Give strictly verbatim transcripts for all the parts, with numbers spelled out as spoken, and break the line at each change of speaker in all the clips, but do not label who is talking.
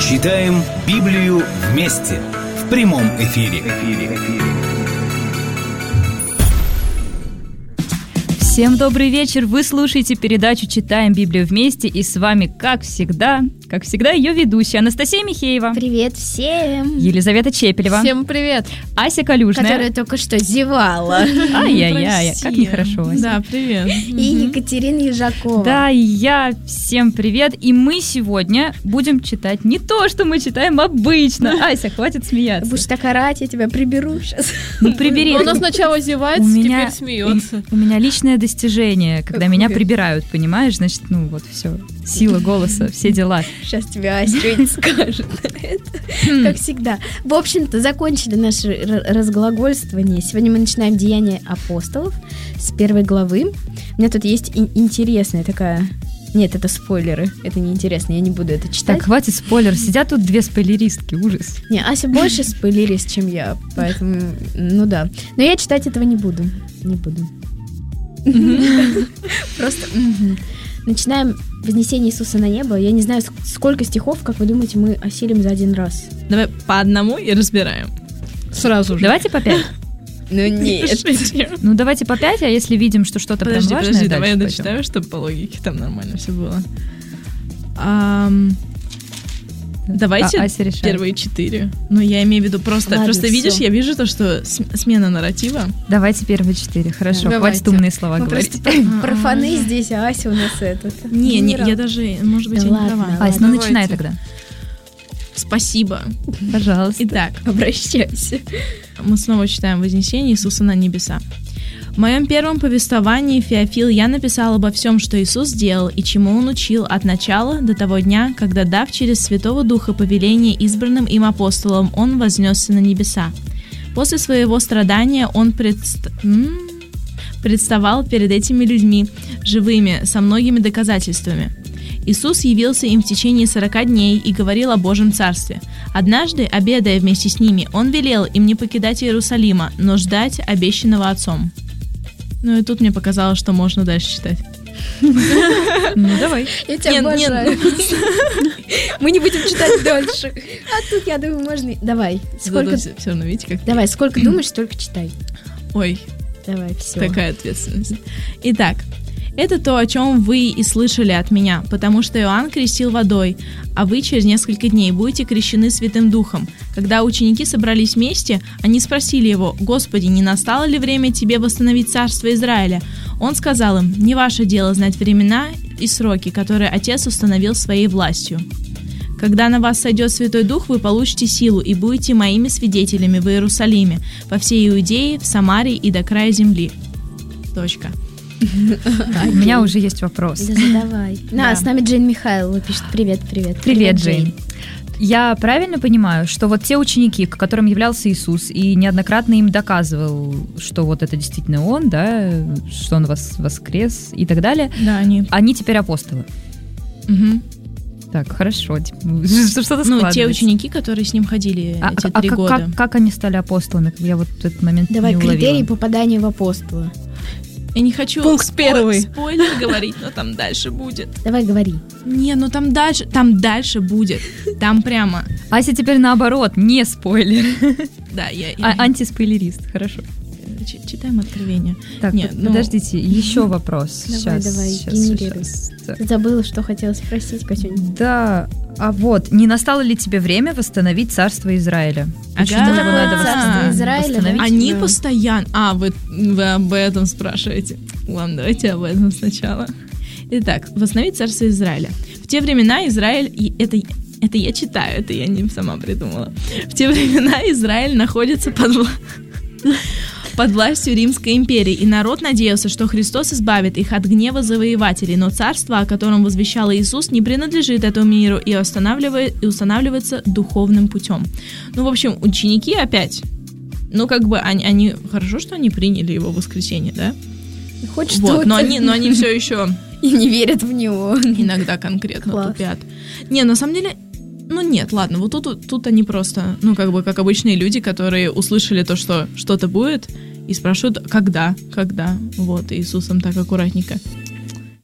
Читаем Библию вместе в прямом эфире.
Всем добрый вечер! Вы слушаете передачу «Читаем Библию вместе», и с вами, как всегда, как всегда, ее ведущая Анастасия Михеева.
Привет всем!
Елизавета Чепелева.
Всем привет!
Ася Калюжная.
Которая только что зевала.
Ай-яй-яй, как нехорошо, Ася.
Да, привет.
И Екатерина Ежакова.
Да, и я. Всем привет. И мы сегодня будем читать не то, что мы читаем обычно. Ася, хватит смеяться.
Будешь так орать, я тебя приберу сейчас.
Ну, прибери.
Он сначала зевает, теперь смеется.
У меня личное достижение, когда меня прибирают, понимаешь? Значит, ну вот все. Сила голоса, все дела.
Сейчас тебе Ася что-нибудь скажет. Как всегда. В общем-то, закончили наше разглагольствование. Сегодня мы начинаем Деяния апостолов с первой главы. У меня тут есть интересная такая... Нет, это спойлеры. Это неинтересно, я не буду это читать.
Так, хватит спойлер. Сидят тут две спойлеристки, ужас.
Не, Ася больше спойлерист, чем я. Поэтому, ну да. Но я читать этого не буду. Не буду. Просто... Начинаем вознесение Иисуса на небо. Я не знаю, сколько стихов, как вы думаете, мы осилим за один раз.
Давай по одному и разбираем. Сразу же.
Давайте по пять.
Ну нет.
Ну давайте по пять, а если видим, что что-то прям важное,
подожди,
дальше
давай я
пойдем.
дочитаю, чтобы по логике там нормально все было. Ам, Давайте
А- Ася решает.
первые четыре. Ну, я имею в виду просто...
Ладно,
просто
всё.
видишь, я вижу то, что с- смена нарратива.
Давайте первые четыре, хорошо.
Давайте.
Хватит умные слова
Мы
говорить.
просто профаны здесь, а Ася у нас этот.
Не, не,
генерал.
я даже, может быть,
Да
я не
ладно,
права.
Ась, ну
Давайте.
начинай тогда.
Спасибо.
Пожалуйста.
Итак,
Обращайся.
мы снова читаем «Вознесение Иисуса на небеса». В моем первом повествовании, Феофил, я написал обо всем, что Иисус сделал и чему Он учил от начала до того дня, когда, дав через Святого Духа повеление избранным им апостолам, Он вознесся на небеса. После своего страдания Он предст... м? представал перед этими людьми, живыми, со многими доказательствами. Иисус явился им в течение сорока дней и говорил о Божьем Царстве. Однажды, обедая вместе с ними, Он велел им не покидать Иерусалима, но ждать обещанного Отцом. Ну и тут мне показалось, что можно дальше читать.
Ну давай.
Я тебя
Нет,
обожаю. Мы не будем читать дольше. А тут, я думаю, можно... Давай. Сколько...
Все равно, видите, как...
Давай, сколько думаешь, столько читай.
Ой,
Давай, все.
такая ответственность. Итак, это то, о чем вы и слышали от меня, потому что Иоанн крестил водой, а вы через несколько дней будете крещены Святым Духом. Когда ученики собрались вместе, они спросили его: «Господи, не настало ли время тебе восстановить царство Израиля?» Он сказал им: «Не ваше дело знать времена и сроки, которые Отец установил своей властью. Когда на вас сойдет Святой Дух, вы получите силу и будете моими свидетелями в Иерусалиме, по всей Иудее, в Самарии и до края земли». Точка.
У меня уже есть вопрос.
Да задавай. На,
Да.
с нами Джейн Михайлова пишет: привет, привет.
Привет, Джейн. Я правильно понимаю, что вот те ученики, к которым являлся Иисус, и неоднократно им доказывал, что вот это действительно Он, да, что Он вос- воскрес и так далее,
Да, они.
они теперь апостолы.
Мгм.
Так, хорошо. типа, Что-то
Ну,
складывается.
те ученики, которые с ним ходили
А,
эти
а
три
как,
года.
как, как они стали апостолами? Я вот этот момент
Давай,
не уловила.
критерий попадания в апостола.
Я не хочу
Пункт
спой-
первый.
спойлер говорить, но там дальше будет.
Давай, говори.
Не, ну там дальше, там дальше будет. Там прямо.
Ася теперь наоборот, не спойлер,
Да, я,
а
я-
антиспойлерист. Хорошо.
Ч- читаем Откровение.
Так,
Нет,
под-
ну-
подождите, еще вопрос.
Давай,
Сейчас,
давай,
сейчас,
генерируй.
сейчас. Так.
Ты забыла, что хотела спросить, Катюнь?
Да, а вот, не настало ли тебе время восстановить царство Израиля? Почему
Ага.
его надо
Царство
восстановить?
Израиля,
восстановить?
да?
Они
Да.
постоянно... А, вы, вы об этом спрашиваете. Ладно, давайте об этом сначала. Итак, восстановить царство Израиля. В те времена Израиль... и Это, это я читаю, это я не сама придумала. В те времена Израиль находится под... вла- под властью Римской империи, и народ надеялся, что Христос избавит их от гнева завоевателей, но царство, о котором возвещал Иисус, не принадлежит этому миру и, устанавливает, и устанавливается духовным путем. Ну, в общем, ученики опять, ну, как бы, они, они хорошо, что они приняли его воскресенье, да?
Хоть
Вот,
что-то.
но они, но они все еще
И не верят в него.
иногда конкретно
Класс.
тупят. Не, на самом деле, ну нет, ладно, вот тут, тут они просто, ну, как бы, как обычные люди, которые услышали то, что что-то будет, и спрашивают, когда, когда, вот, и Иисусом так аккуратненько.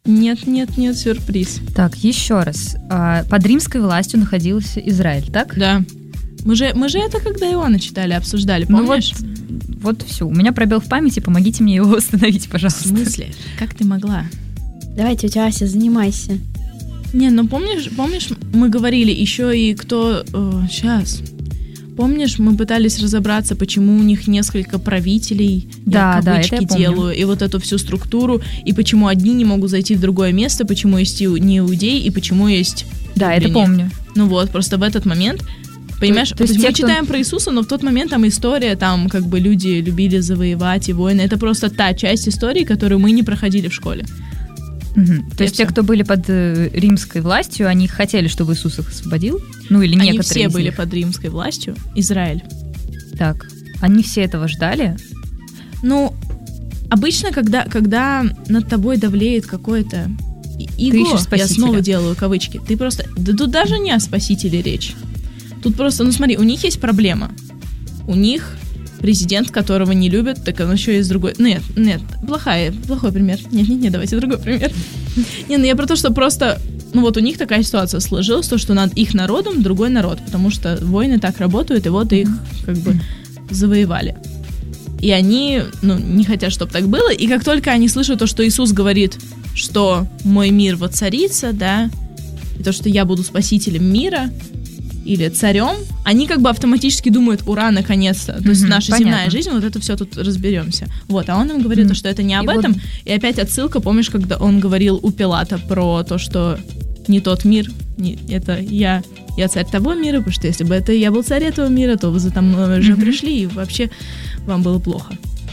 Нет, нет, нет, сюрприз.
Так, еще раз. А, Под римской властью находился Израиль, так?
Да. Мы же, мы же это, когда Иоанна читали, обсуждали,
Ну вот,
помнишь?
вот все. У меня пробел в памяти, помогите мне его восстановить,
В
пожалуйста.
смысле? Как ты могла?
Давай, тетя Ася, занимайся.
Не, ну помнишь, помнишь, мы говорили еще и кто... сейчас. Помнишь, мы пытались разобраться, почему у них несколько правителей,
Да,
я
да,
кавычки
это я помню.
делаю, и вот эту всю структуру, и почему одни не могут зайти в другое место, почему есть и не иудеи, и почему есть...
Да, это
римляне.
помню.
Ну вот, просто в этот момент, понимаешь,
То-
то,
то есть
есть
те,
мы
кто-
читаем про Иисуса, но в тот момент там история, там как бы люди любили завоевать и войны, это просто та часть истории, которую мы не проходили в школе.
Мгм. То
И
есть те,
всё.
кто были под э, римской властью, они хотели, чтобы Иисус их освободил? Ну или
Они
некоторые
все
из
были
них?
под римской властью, Израиль.
Так, они все этого ждали?
Ну, обычно, когда, когда над тобой давлеет какое-то и- иго,
ищешь
я
спасителя.
снова делаю кавычки, ты просто... Да тут даже не о спасителе речь. Тут просто, ну смотри, у них есть проблема. У них президент, которого не любят, так он еще есть другой... Нет, нет, плохая, плохой пример. Нет, нет, нет, давайте другой пример. Не, ну я про то, что просто... Ну вот у них такая ситуация сложилась, то, что над их народом другой народ, потому что войны так работают, и вот их как бы завоевали. И они, ну, не хотят, чтобы так было, и как только они слышат то, что Иисус говорит, что мой мир воцарится, да, и то, что я буду спасителем мира, или царем, они как бы автоматически думают, ура, наконец-то. То есть
Мгм,
наша
понятно.
земная жизнь, вот это все тут разберемся. Вот, а он им говорит,
Мгм.
что это не об
И вот-
этом. И опять отсылка, помнишь, когда он говорил у Пилата про то, что не тот мир, не, это я, я царь того мира, потому что если бы это я был царь этого мира, то вы за там уже
Мгм.
пришли, и вообще вам было плохо.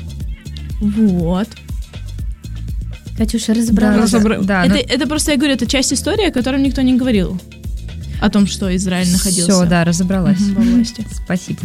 Вот.
Катюша, разобралась.
Да,
разобра-
да,
это,
ну,
это просто, я говорю, это часть истории, о которой никто не говорил. О том, что Израиль находился
Все, да, разобралась.
Мгм, во власти.
Спасибо.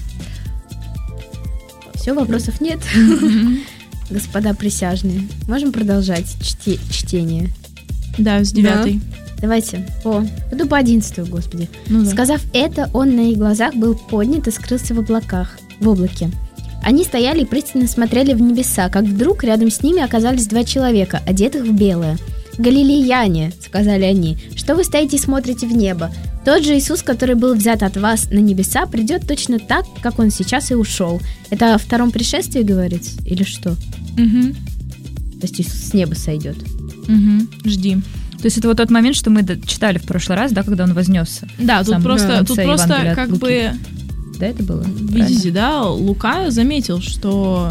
Все, вопросов нет. Господа присяжные, можем продолжать чти- чтение?
Да, с девятой.
Давайте по... Пойду по одиннадцатую, господи.
Ну да.
Сказав это, он на их глазах был поднят и скрылся в облаках, в облаке. Они стояли и пристально смотрели в небеса, как вдруг рядом с ними оказались два человека, одетых в белое. «Галилеяне», — сказали они, — «что вы стоите и смотрите в небо? Тот же Иисус, который был взят от вас на небеса, придет точно так, как он сейчас и ушел». Это о втором пришествии говорится? Или что?
Мгм.
То есть Иисус с неба сойдет.
Мгм. Жди.
То есть это вот тот момент, что мы д- читали в прошлый раз, да, когда он вознесся.
Да, тут
Сам
просто,
в
тут
конце
просто
Евангелия от
как
Луки.
бы,
Да, это было?
видите, да, Лука заметил, что...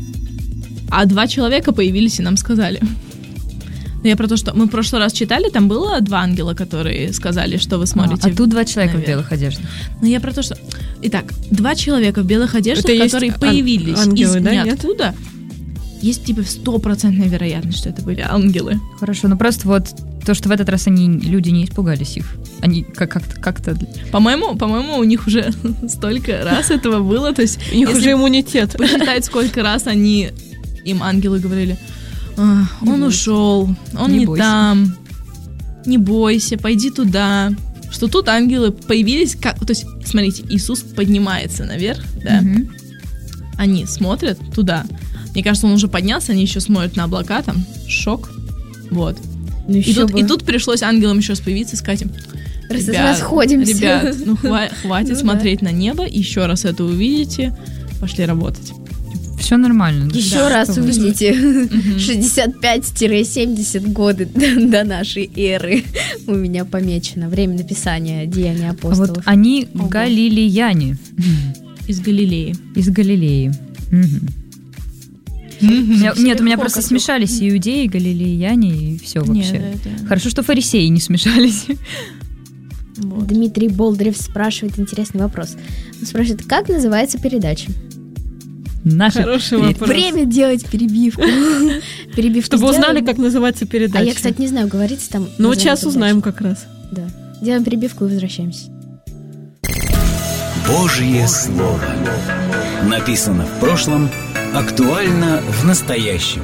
А два человека появились и нам сказали. Но я про то, что мы в прошлый раз читали, там было два ангела, которые сказали, что вы
Правильно.
смотрите.
А, а тут два человека
наверх.
в белых одеждах.
Но я про то, что... Итак, два человека в белых одеждах,
Это есть
которые
ан-
появились
ангелы,
из
да, нет?
ниоткуда. Есть типа стопроцентная вероятность, что это были ангелы.
Хорошо, ну просто вот то, что в этот раз они, люди не испугались их. Они как- как-то... как-то...
По-моему, по-моему, у них уже столько раз этого было, то есть
У них
если
уже иммунитет.
посчитать, сколько раз они, им ангелы говорили, «А,
Не
он
бойся.
ушел, он
Не
не,
бойся».
там, не бойся, пойди туда. Что тут ангелы появились, как, то есть, смотрите, Иисус поднимается наверх, да,
Мгм.
они смотрят туда. Мне кажется, он уже поднялся, они еще смотрят на облака, там, шок, вот.
Ну,
И
еще
тут,
бы.
и тут пришлось ангелам еще раз появиться и сказать им,
Раз-
«Ребят,
расходимся.
ребят, ну хва- хватит
Ну да.
смотреть на небо, еще раз это увидите, пошли работать».
Все нормально.
Еще
Да,
раз
что вы.
увидите.
Мгм.
шестьдесят пять семьдесят годы до, до нашей эры у меня помечено. Время написания Деяний
А
апостолов.
вот они
Ого.
галилеяне
Из Галилеи.
из Галилеи. Мгм. У меня-
Всё
Нет, у меня
легко
просто
как-то.
смешались и иудеи, и галилеяне, и все вообще.
Нет, это-
Хорошо, что фарисеи не смешались.
вот.
Дмитрий Болдырев спрашивает интересный вопрос. Он спрашивает, как называется передача?
Наша
Хороший
перед-
вопрос.
Время делать перебивку. Перебивку
Чтобы
сделаем.
узнали, как называется передача.
А я, кстати, не знаю, говорится там...
Ну, вот
название
сейчас
передачи.
узнаем как раз.
Да. Делаем перебивку и возвращаемся.
Божье Слово. Написано в прошлом, актуально в настоящем.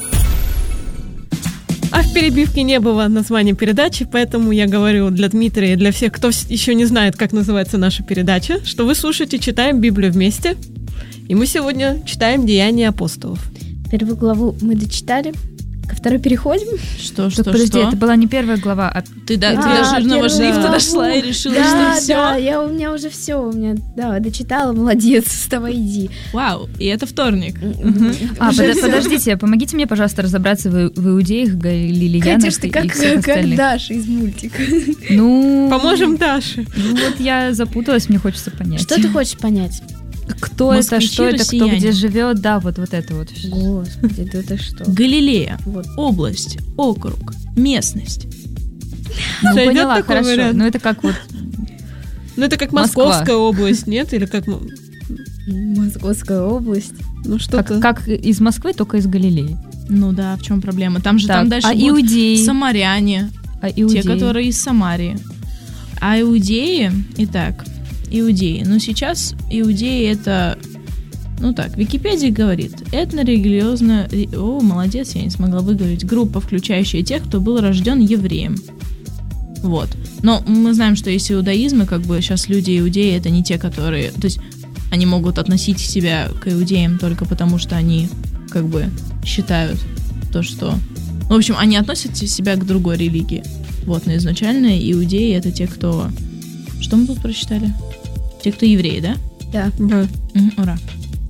А в перебивке не было названия передачи, поэтому я говорю для Дмитрия и для всех, кто с- еще не знает, как называется наша передача, что вы слушаете «Читаем Библию вместе». И мы сегодня читаем «Деяния апостолов».
Первую главу мы дочитали. Ко второй переходим?
Что, что,
Так, подожди,
что?
это была не первая глава, а
Ты, да, ты
А,
до жирного
первую
шрифта
главу.
дошла и решила,
Да,
что все.
да, я, у меня уже все, у меня, да, дочитала, молодец, вставай, иди.
Вау, и это вторник.
А,
Уже
подо-
всё.
подождите, помогите мне, пожалуйста, разобраться в, в иудеях, галилеянах
Катюш, ты
и,
как,
и всех
как
остальных.
Даша из мультика.
Ну,
Поможем Даше.
ну вот я запуталась, мне хочется понять.
Что ты хочешь понять?
Кто это,
Москвичи,
что это, кто
россияне.
где живет, да, вот, вот это вот.
Господи, да ты что?
Галилея,
Вот.
область, округ, местность.
Ну,
Сойдёт
поняла,
такой
хорошо.
вариант?
Ну, это как вот...
Ну, это как
Москва.
Московская область, нет? Или как... м-
Московская область.
Ну, что-то...
Как, как из Москвы, только из Галилеи.
Ну да, в чем проблема? Там же
Так,
там дальше
а
будут
иудеи?
самаряне,
А иудеи?
те, которые из Самарии. А иудеи, итак, иудеи. Ну сейчас иудеи это, ну так, Википедия говорит, этно-религиозная, о, молодец, я не смогла выговорить, группа, включающая тех, кто был рожден евреем. Вот. Но мы знаем, что есть иудаизм, и как бы сейчас люди иудеи это не те, которые, то есть они могут относить себя к иудеям только потому, что они как бы считают то, что... В общем, они относят себя к другой религии. Вот, но изначально иудеи это те, кто... Что мы тут прочитали? Те, кто евреи, да?
Да.
Да.
Мгм, ура.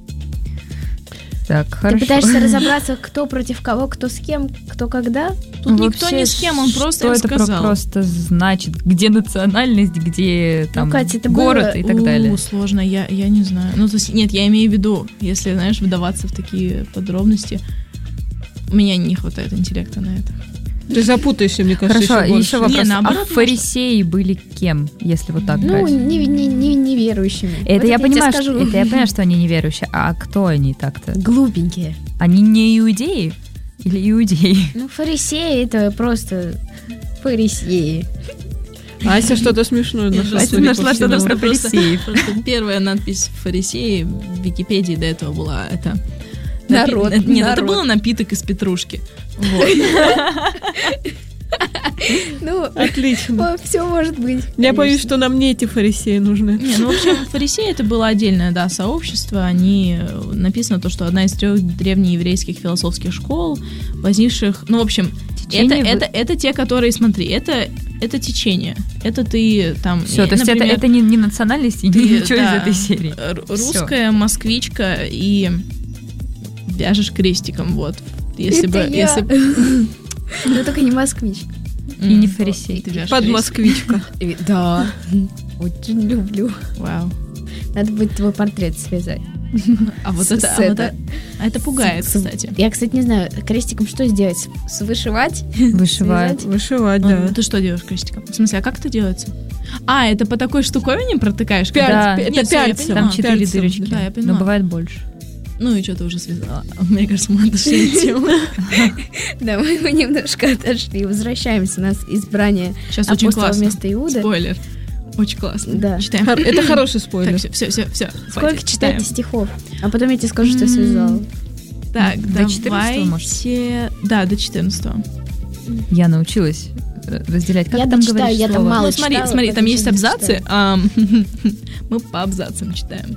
Так,
Ты
хорошо.
пытаешься разобраться, кто против кого, кто с кем, кто когда?
Тут
Ну,
никто
вообще,
ни с кем, он просто
что
им
это про-
сказал.
просто значит? Где национальность, где там
Катя, это
город
было-
и так далее?
У, сложно, я, я не знаю. Ну, то есть, нет, я имею в виду, если, знаешь, вдаваться в такие подробности, у меня не хватает интеллекта на это.
Ты запутаешься, мне кажется,
Хорошо,
еще
и
больше.
еще вопрос.
Не, наоборот,
а
можно.
фарисеи были кем, если вот так
Ну,
брать?
не, не, не, неверующими.
Это
Вот
я
тебе
понимаю,
скажу.
что, это я понимаю, что они неверующие. А кто они так-то?
Глупенькие.
Они не иудеи? Или иудеи?
Ну, фарисеи это просто фарисеи.
Ася что-то смешное
Я
нашла.
просто
судя по
нашла
всему.
что-то про
Просто-
фарисеев.
Просто первая надпись фарисеи в Википедии до этого была это...
Народ,
напи- Нет, это
народ.
было напиток из петрушки. Вот.
Ну,
Отлично.
все может быть.
Я боюсь,
конечно.
что нам не эти фарисеи нужны.
Не, ну, в общем, фарисеи это было отдельное, да, сообщество. Они э, написано то, что одна из трех древнееврейских философских школ, возникших, ну, в общем, это,
Течение вы-
это, это те, которые, смотри, это, это течение. Это ты там...
Все,
э,
то есть это,
например,
это не, не национальность и
ты,
ничего
да,
из этой серии.
р-
Всё.
русская москвичка и вяжешь крестиком, вот. Если
Это
бы...
я.
Если б-
Ну, только не москвич.
И не
М,
фарисей.
ты вяжешь
Под
крестик.
москвичка.
Да. Очень люблю.
Вау.
Надо будет твой портрет связать.
А вот
С-
это,
с
а вот
это-
это, а это пугает,
С- с-
кстати.
Я, кстати, не знаю, крестиком что сделать? С- Вышивать?
Вышивают.
Связать?
Вышивать,
Ну,
да.
ты что делаешь крестиком? В смысле, а как это делается? А, это по такой штуковине протыкаешь?
Пяль-
Да.
это
Нет, всё, я
пяльцем.
поняла.
Там четыре
пяльцем,
дырочки.
да, я
Но
поняла.
бывает больше.
Ну и что ты уже связала? Мне кажется, мы отошли от темы.
Да, мы, мы немножко отошли. Возвращаемся. У нас избрание
Сейчас очень
апостола
классно.
вместо Иуда.
Спойлер. Очень классно.
Да.
Читаем.
Хор- Это хороший
Так,
спойлер.
все, все, все, все.
Сколько читаете стихов? А потом я тебе скажу, что я связала.
Так,
До четырнадцатого, может?
давайте... Да, до четырнадцатого.
Я научилась э, разделять. Как
Я
там
дочитаю,
говоришь
я там
слово?
мало
Ну, смотри,
читала,
смотри, там
поэтому
есть
не
абзацы. а, Мы по абзацам читаем.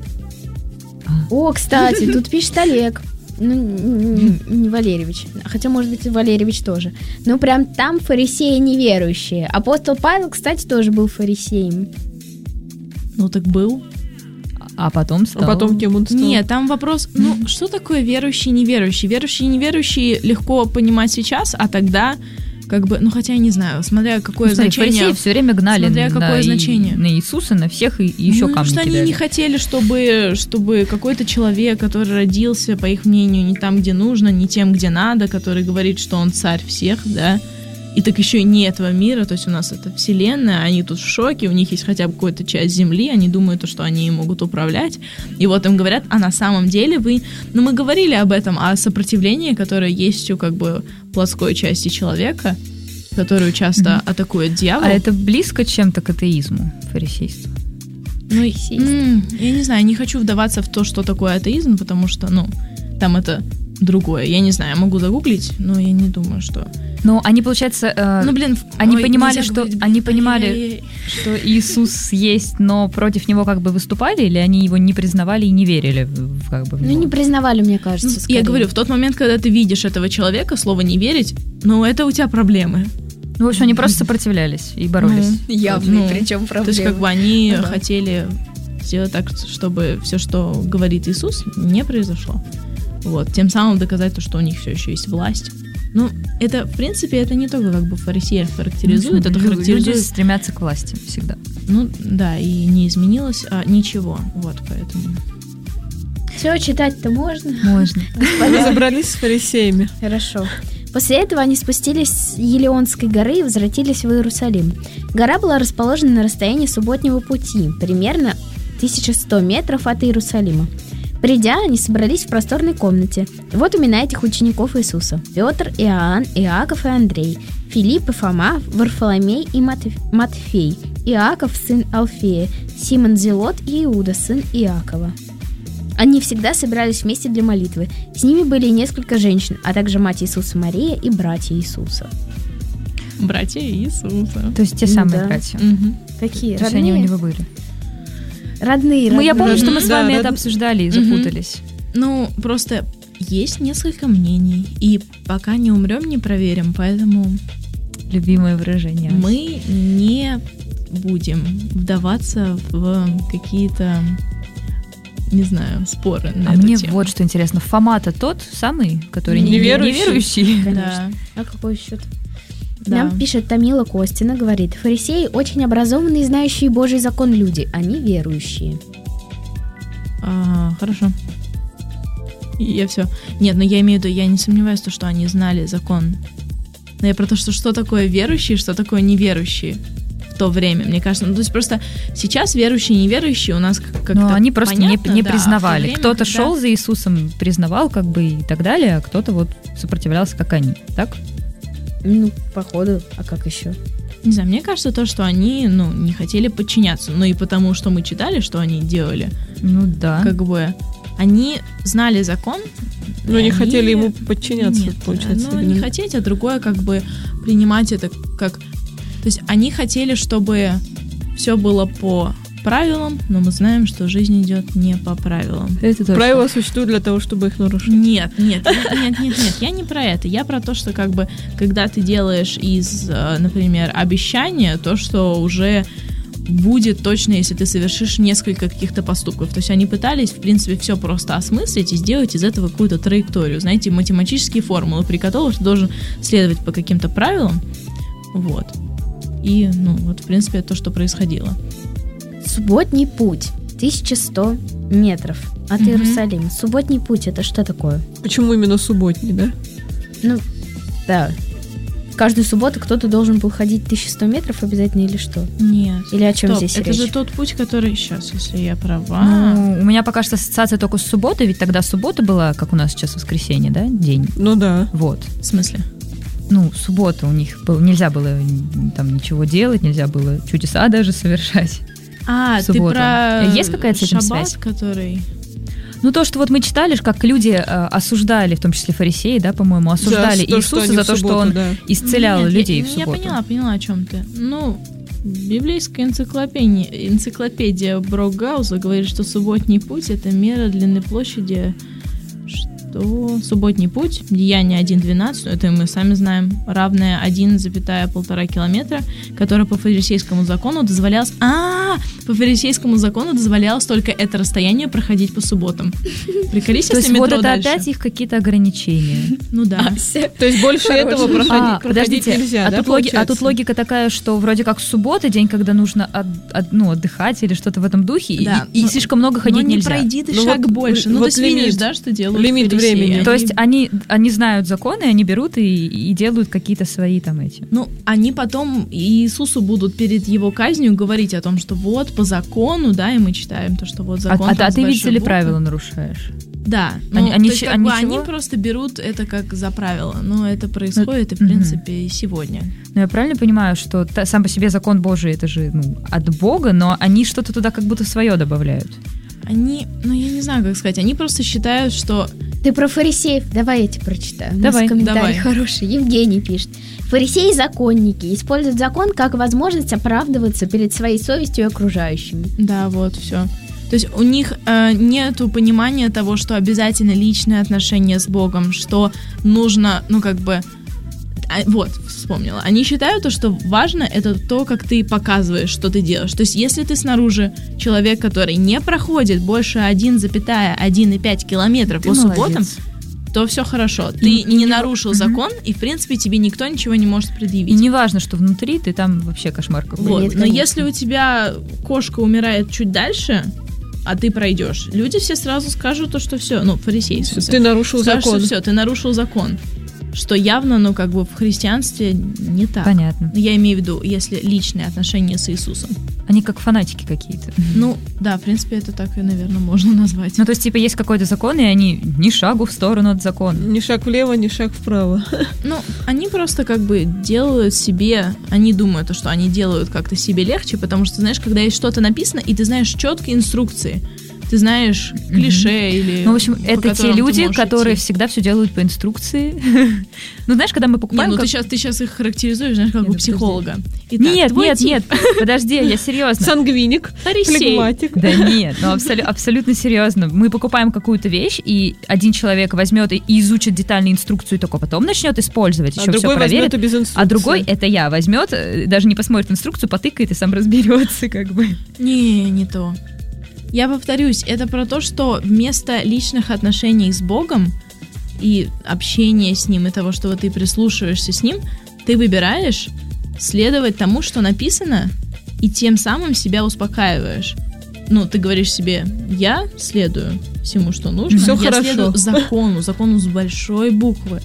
О, кстати, тут пишет Олег. Ну, н- н- не Валерьевич. Хотя, может быть, и Валерьевич тоже. Ну, прям там фарисеи неверующие. Апостол Павел, кстати, тоже был фарисеем.
Ну, так был.
А потом
А
стал...
потом кем он стал?
Нет, там вопрос, ну, что такое верующий и неверующий? Верующий и неверующий легко понимать сейчас, а тогда, как бы, ну, хотя я не знаю, смотря какое
Ну, смотри,
значение...
фарисеи все время гнали
смотря
на,
какое
И-
значение.
на Иисуса, на всех, и, и еще
ну,
камни
что они
кидали.
не хотели, чтобы, чтобы какой-то человек, который родился, по их мнению, не там, где нужно, не тем, где надо, который говорит, что он царь всех, да, и так еще и не этого мира, то есть у нас это вселенная, они тут в шоке, у них есть хотя бы какая-то часть земли, они думают, что они ей могут управлять, и вот им говорят, а на самом деле вы... Ну, мы говорили об этом, о сопротивлении, которое есть у, как бы, плотской части человека, которую часто
Мгм.
атакует дьявол.
А это близко чем-то к атеизму, фарисейству?
Ну,
Фарисейство.
м, я не знаю, не хочу вдаваться в то, что такое атеизм, потому что, ну, там это другое. Я не знаю, я могу загуглить, но я не думаю, что...
Но они, получается, э,
Ну, блин,
они
ой,
понимали,
нельзя
что
говорить, блин,
они понимали,
ай-яй-яй.
что Иисус есть, но против него как бы выступали, или они его не признавали и не верили в, как бы в
Ну,
него?
не признавали, мне кажется,
Ну,
скорее.
я говорю, в тот момент, когда ты видишь этого человека, слово «не верить», ну, это у тебя проблемы.
Ну, в общем, они просто сопротивлялись и боролись.
Явные,
Ну,
причем проблемы.
То есть, как бы они
Ага.
хотели сделать так, чтобы все, что говорит Иисус, не произошло. Вот. Тем самым доказать то, что у них все еще есть власть. Ну, это, в принципе, это не только как бы фарисеев характеризует, это
Лю-
характеризует...
Люди стремятся к власти всегда.
Ну, да, и не изменилось а, ничего. Вот, поэтому...
Все, читать-то можно?
Можно.
Разобрались с фарисеями.
Хорошо. После этого они спустились с Елеонской горы и возвратились в Иерусалим. Гора была расположена на расстоянии субботнего пути, примерно тысяча сто метров от Иерусалима. Придя, они собрались в просторной комнате. И вот имена этих учеников Иисуса: Петр, Иоанн, Иаков и Андрей, Филипп и Фома, Варфоломей и Матф- Матфей, Иаков, сын Алфея, Симон Зелот и Иуда, сын Иакова. Они всегда собирались вместе для молитвы. С ними были и несколько женщин, а также мать Иисуса Мария и братья Иисуса.
Братья Иисуса.
То есть те самые
Да.
братья.
Мгм.
Какие?
То есть они у
Родные?
него были.
Родные,
Мы, я помню,
родные.
что мы с
Да,
вами это
род-
обсуждали и
Мгм.
запутались.
Ну, просто есть несколько мнений, и пока не умрем, не проверим, поэтому
Любимое выражение.
мы не будем вдаваться в какие-то, не знаю, споры на
А
эту
мне
тему.
вот что интересно. Фома-то тот самый, который не-
Неверующий.
неверующий.
Конечно.
Да,
А какой счет?
да.
Нам пишет Тамила Костина, говорит: фарисеи очень образованные, знающие Божий закон люди, они верующие.
А, хорошо. И я все. Нет, но я имею в виду, я не сомневаюсь, в том, что они знали закон. Но я про то, что что такое верующие, что такое неверующие в то время, мне кажется. Ну, то есть просто сейчас верующие и неверующие у нас как- как-то
Но они просто не,
понятно,
не
да, а в то
признавали.
время,
Кто-то
когда-
шел за Иисусом, признавал как бы и так далее, а кто-то вот сопротивлялся, как они. Так?
Ну, походу, а как еще?
Не знаю, мне кажется, то, что они, ну, не хотели подчиняться. Ну и потому, что мы читали, что они делали,
Ну да.
как бы они знали закон.
Но
и
не
они-
хотели ему подчиняться,
Нет,
получается.
ну,
или
не
нет?
хотеть, а другое как бы принимать это как... То есть они хотели, чтобы все было по правилам, но мы знаем, что жизнь идет не по правилам.
Это точно.
Правила существуют для того, чтобы их нарушить.
Нет, нет, нет, нет, нет, нет, я не про это. Я про то, что как бы, когда ты делаешь из, э, например, обещания, то, что уже будет точно, если ты совершишь несколько каких-то поступков. То есть они пытались, в принципе, все просто осмыслить и сделать из этого какую-то траекторию. Знаете, математические формулы, при которых ты должен следовать по каким-то правилам. Вот. И, ну, вот, в принципе, это то, что происходило.
Субботний путь. тысяча сто метров от
Мгм.
Иерусалима. Субботний путь — это что такое?
Почему именно субботний, да?
Ну, да. Каждую субботу кто-то должен был ходить тысячу сто метров обязательно или что?
Нет.
Или о чем
Стоп,
здесь
это
речь?
же тот путь, который... Сейчас, если я права...
Ну, у меня пока что ассоциация только с субботой, ведь тогда суббота была, как у нас сейчас воскресенье, да, день.
Ну да.
Вот.
В смысле?
Ну, суббота у них был, нельзя было м, там ничего делать, нельзя было чудеса даже совершать.
А,
В
ты
субботу.
про
Есть какая-то с этим
шаббат,
связь?
который...
Ну, то, что вот мы читали, ж, как люди э, осуждали, в том числе фарисеи, да, по-моему, осуждали
За то, что
Иисуса
они
за
в
то, что
субботу,
он
да.
исцелял
Нет,
людей
я,
в
я
субботу.
поняла, поняла, о чем ты. Ну, библейская энциклопедия, энциклопедия Брокгауза говорит, что субботний путь — это мера длины площади, что субботний путь, деяние один двенадцать, ну, это мы сами знаем, равное один целых пять километра, которое по фарисейскому закону дозволялось... А, по фарисейскому закону дозволялось только это расстояние проходить по субботам. Приколись,
То есть
если
вот
метро
это
дальше.
опять их какие-то ограничения.
Ну да.
То есть больше этого проходить,
А,
проходить
подождите,
нельзя,
а,
да,
тут логи- а тут
получается?
логика такая, что вроде как суббота, день, когда нужно от- от- ну, отдыхать или что-то в этом духе, и-
Да,
и,
но-
слишком много ходить
Но не
нельзя.
пройди ты
Ну
шаг
вот-
больше. Ну,
вот
то есть видишь,
лимит.
да, что делают
Лимит
фарисеи.
времени.
Они-
То есть они, они знают законы, они берут и, и делают какие-то свои там эти.
Ну, они потом Иисусу будут перед его казнью говорить о том, что вот по закону, да, и мы читаем то, что вот
А,
закон.
а-
там
а
с
ты,
большой
видите ли,
буквы.
правила нарушаешь?
Да. Ну,
Они-
то
они
есть,
щи-
как
они
бы
чего?
они просто берут это как за правило. Но это происходит, и, в
мгм.
принципе, и сегодня.
Но я правильно понимаю, что та- сам по себе закон Божий, это же ну, от Бога, но они что-то туда как будто свое добавляют.
Они, ну, я не знаю, как сказать, они просто считают, что
Ты про фарисеев, давай я тебе прочитаю. У нас
Давай,
комментарий
давай.
хороший. Евгений пишет. Фарисеи – законники, используют закон как возможность оправдываться перед своей совестью и окружающими.
Да, вот, все. То есть у них э, нету понимания того, что обязательно личные отношения с Богом, что нужно, ну, как бы... А, вот, вспомнила. Они считают, то, что важно, это то, как ты показываешь, что ты делаешь. То есть если ты снаружи человек, который не проходит больше один целых один и пять километров
Ты
по
молодец.
субботам, то все хорошо. Ты
И- и
не
не-
нарушил
Мгм.
закон, и, в принципе, тебе никто ничего не может
И
предъявить.
не важно, что внутри, ты там вообще кошмар какой.
Вот.
Нет,
Но
конечно.
если у тебя кошка умирает чуть дальше, а ты пройдешь, люди все сразу скажут то, что все, ну, фарисеи, в смысле,
Ты нарушил
скажут,
закон.
что все, ты нарушил закон. Что явно, ну, как бы в христианстве не так.
Понятно.
Но я имею в виду, если личные отношения с Иисусом.
Они как фанатики какие-то.
Ну, да, в принципе, это так и, наверное, можно назвать.
Ну, то есть, типа, есть какой-то закон, и они ни шагу в сторону от закона.
Ни шаг влево, ни шаг вправо.
Ну, они просто как бы делают себе, они думают, что они делают как-то себе легче, потому что, знаешь, когда есть что-то написано, и ты знаешь четкие инструкции, ты знаешь клише или...
Ну, в общем,
по
это те
которым ты
люди,
можешь
которые
идти.
всегда все делают по инструкции. Ну, знаешь, когда мы
Не,
покупаем...
ну
как-
ты сейчас, ты сейчас их характеризуешь, знаешь, как
Нет,
бы
ну, подожди.
психолога. Итак,
Нет,
твой
нет,
тип
нет, подожди, я серьезно.
Сангвиник,
Фарисей.
флегматик.
Да нет, ну абсолю- абсолютно серьезно. Мы покупаем какую-то вещь, и один человек возьмет и изучит детально инструкцию, и только потом начнет использовать,
А
еще все
другой
проверит.
возьмет и без инструкции.
А другой, это я, возьмет, э, даже не посмотрит инструкцию, потыкает и сам разберется, как бы.
Не, не то. Я повторюсь, это про то, что вместо личных отношений с Богом и общения с Ним, и того, что вот ты прислушиваешься с Ним, ты выбираешь следовать тому, что написано, и тем самым себя успокаиваешь. Ну, ты говоришь себе, я следую всему, что нужно,
Всё
я
хорошо.
следую закону, закону с большой буквы.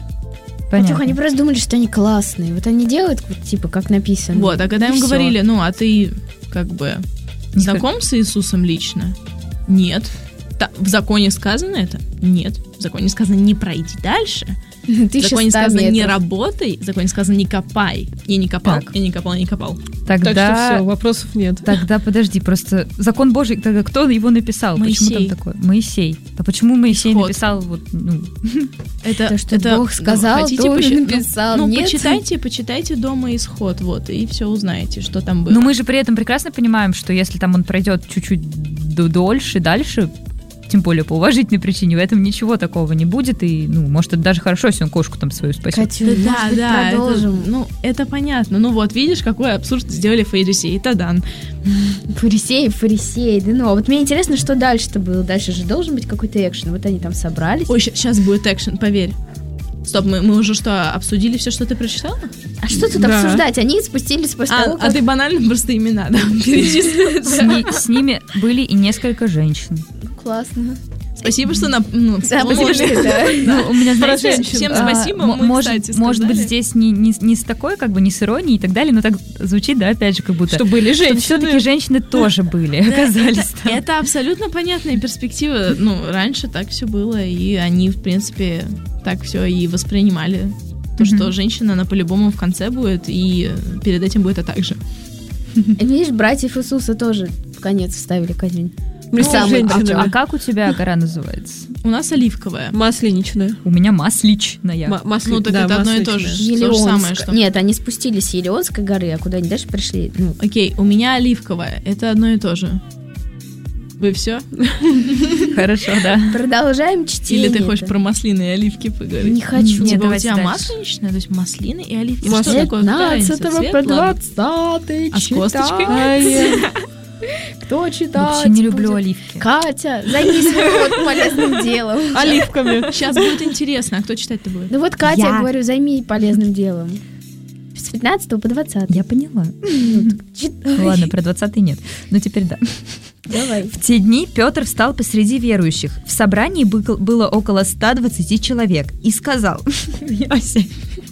Матюх, они просто думали, что они классные. Вот они делают, вот, типа, как написано.
Вот, а когда
И
им
всё.
говорили, ну, а ты как бы
Не
знаком с Иисусом лично? Нет. Та- в законе сказано это? Нет. В законе сказано не пройди дальше. В
Тысяча
законе
ста
сказано не
метров.
работай. В законе сказано не копай. Я не копал,
Так.
я не копал, я не копал.
Так что
Тогда,
все, вопросов нет.
тогда подожди, просто закон Божий, тогда кто его написал? Почему
Моисей.
там такое? Моисей. А почему Моисей
Исход.
написал вот, ну,
Это,
То, что
это,
Бог сказал,
хотите
то он и
почи-
написал.
Ну,
Нет?
почитайте, почитайте дома исход, вот, и все узнаете, что там было.
Но мы же при этом прекрасно понимаем, что если там он пройдет чуть-чуть д- дольше, дальше, тем более по уважительной причине, в этом ничего такого не будет. И, ну, может, это даже хорошо, если он кошку там свою спасет.
Катю,
Да,
может
да,
быть,
да, это,
продолжим.
ну, это понятно. Ну вот, видишь, какой абсурд сделали фарисеи. Тадан.
Фарисеи, фарисеи, да ну. А вот мне интересно, что дальше-то было. Дальше же должен быть какой-то экшен. Вот они там собрались.
Ой, сейчас будет экшен, поверь. Стоп, мы, мы уже что, обсудили все, что ты прочитала?
А что тут
Да.
обсуждать? Они спустились после
А,
того,
а
как...
ты банально просто имена, да, перечислила.
С, ни- с ними были и несколько женщин.
Классно.
Спасибо, что на... Ну,
Да, спасибо,
вспомнили.
что да.
Ну, у меня, знаете,
женщин. Всем
а,
спасибо,
м-
мы,
может,
кстати,
может быть,
сказали.
здесь не, не, не с такой, как бы, не с иронией и так далее, но так звучит, да, опять же, как будто...
Что были женщины.
все-таки женщины тоже были,
Да,
оказались
это,
там.
это абсолютно понятная перспектива. Ну, раньше так все было, и они, в принципе, так все и воспринимали. То,
Мгм.
что женщина, она по-любому в конце будет, и перед этим будет это так же.
И, видишь, братьев Иисуса тоже в конец вставили казнь.
Ну,
Самый
женщины.
причём.
А как у тебя гора называется?
У нас оливковая.
Масленичная.
У меня масличная.
Ма- масли-
Ну, так
да,
это одно и то же.
масличная.
То же самое,
Елеонск-
что...
Нет, они спустились с Елеонской горы, а куда они дальше пришли? Ну,
Окей, у меня оливковая. Это одно и то же. Вы все?
Хорошо, да.
продолжаем чтение.
Или ты хочешь про маслины и оливки поговорить?
Не хочу.
Нет,
Типа у
давайте
тебя
дальше.
масленичная, то есть маслины и оливки.
Масло-
Что такое? Какая разница?
пятнадцатого
Цвет?
по
Ладно.
двадцатый
А с косточкой?
Кто читает?
Вообще не люблю оливки.
Катя, займись вот полезным делом.
Оливками.
Сейчас будет интересно, а кто читать-то будет?
Ну вот Катя,
Я.
я говорю, займи полезным делом. С пятнадцатого по двадцатый.
Я поняла.
Ну, так читай.
Ну ладно, про двадцатый нет. Но теперь да.
Давай.
В те дни Петр встал посреди верующих. В собрании бы- было около ста двадцати человек. И сказал... Ася,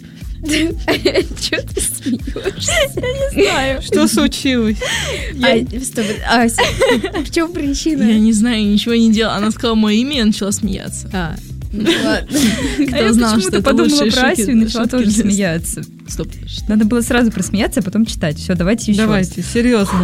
Чё ты смеешься?
Что случилось?
А, стоп, Ася, в чем причина?
Я не знаю, ничего не делала. Она сказала мое имя, и я начала смеяться.
А, ну ладно.
Кто
а я
знал,
почему-то
что это
подумала
лучшие
про Асю и
шутки-
начала
шутки
тоже
для-
смеяться.
Стоп.
Надо было сразу просмеяться, а потом читать. Все, давайте еще раз.
Давайте, серьезно.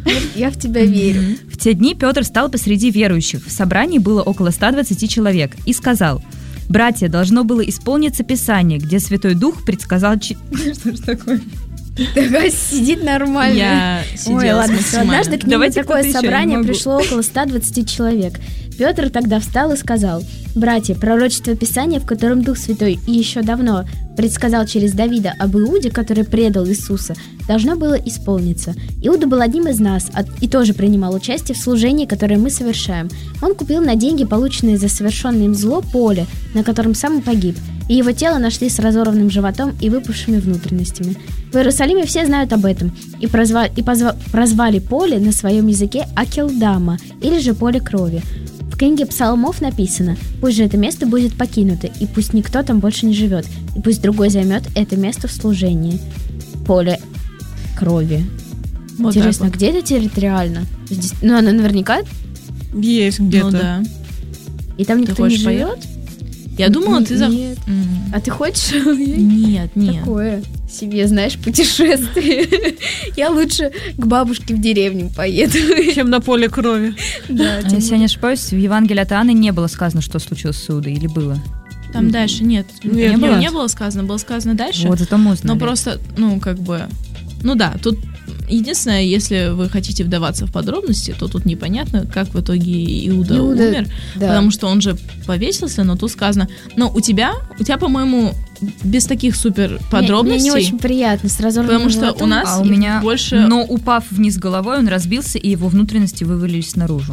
Я в тебя верю.
В те дни Петр стал посреди верующих. В собрании было около ста двадцати человек. И сказал: «Братья, должно было исполниться Писание, где Святой Дух предсказал...» Что ж такое?
Такая сидит нормально.
Я сидела
Ой, ладно,
с
все.
максимально.
Однажды к нему
Давайте
такое
кто-то еще,
собрание
я не могу.
пришло около ста двадцати человек. Петр тогда встал и сказал: «Братья, пророчество Писания, в котором Дух Святой и еще давно предсказал через Давида об Иуде, который предал Иисуса, должно было исполниться. Иуда был одним из нас от- и тоже принимал участие в служении, которое мы совершаем. Он купил на деньги, полученные за совершенное им зло, поле, на котором сам и погиб, и его тело нашли с разорванным животом и выпавшими внутренностями. В Иерусалиме все знают об этом и, прозва- и позва- прозвали поле на своем языке Акелдама, или же поле крови. В книге Псалмов написано: «Пусть же это место будет покинуто, и пусть никто там больше не живет, и пусть другой займет это место в служении». Поле крови.
Вот
Интересно,
так вот.
где это территориально? Здесь- Ну, оно наверняка,
Есть где-то.
Ну да.
и там никто не
хочешь
живет?
поехать? Я думала, ты за...
Нет.
М.
А ты хочешь?
Нет, нет.
Такое себе, знаешь, путешествие. Я лучше к бабушке в деревню поеду.
Чем на поле крови.
Да,
А Если я не ошибаюсь, в Евангелии от Иоанна не было сказано, что случилось с Иудой, или было?
Там дальше нет.
Нет,
не, было,
нет.
не было сказано, было сказано дальше.
Вот, зато мы узнали.
Но просто, ну, как бы... Ну да, тут единственное, если вы хотите вдаваться в подробности, то тут непонятно, как в итоге Иуда,
Иуда,
умер,
да.
потому что он же повесился, но тут сказано... Но у тебя, у тебя, по-моему, без таких супер подробностей,
Мне не очень приятно с разорванным
потому что
животом.
у нас
А у меня
больше...
Но упав вниз головой, он разбился, и его внутренности вывалились наружу.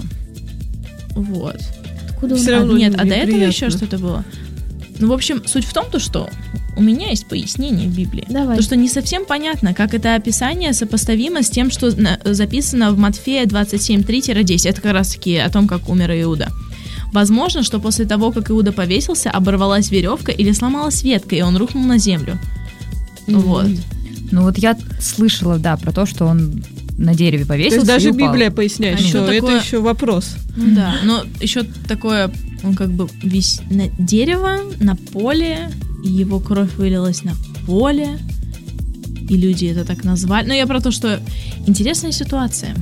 Вот.
Откуда он?
Всё
А,
равно
нет, а до
неприятно.
этого еще что-то было. Ну, в общем, суть в том, то, что у меня есть пояснение в Библии.
Давай.
То, что не совсем понятно, как это описание сопоставимо с тем, что на- записано в Матфея двадцать семь три десять. Это как раз-таки о том, как умер Иуда. Возможно, что после того, как Иуда повесился, оборвалась веревка или сломалась ветка, и он рухнул на землю. Вот.
Ну вот я слышала, да, про то, что он на дереве
То
повесился
есть даже
и упал.
Библия поясняет,
А
что
ещё
это
такое-
еще вопрос.
Ну да, но еще такое, он как бы вис... на дерево, на поле, и его кровь вылилась на поле, и люди это так назвали. Но я про то, что интересная ситуация.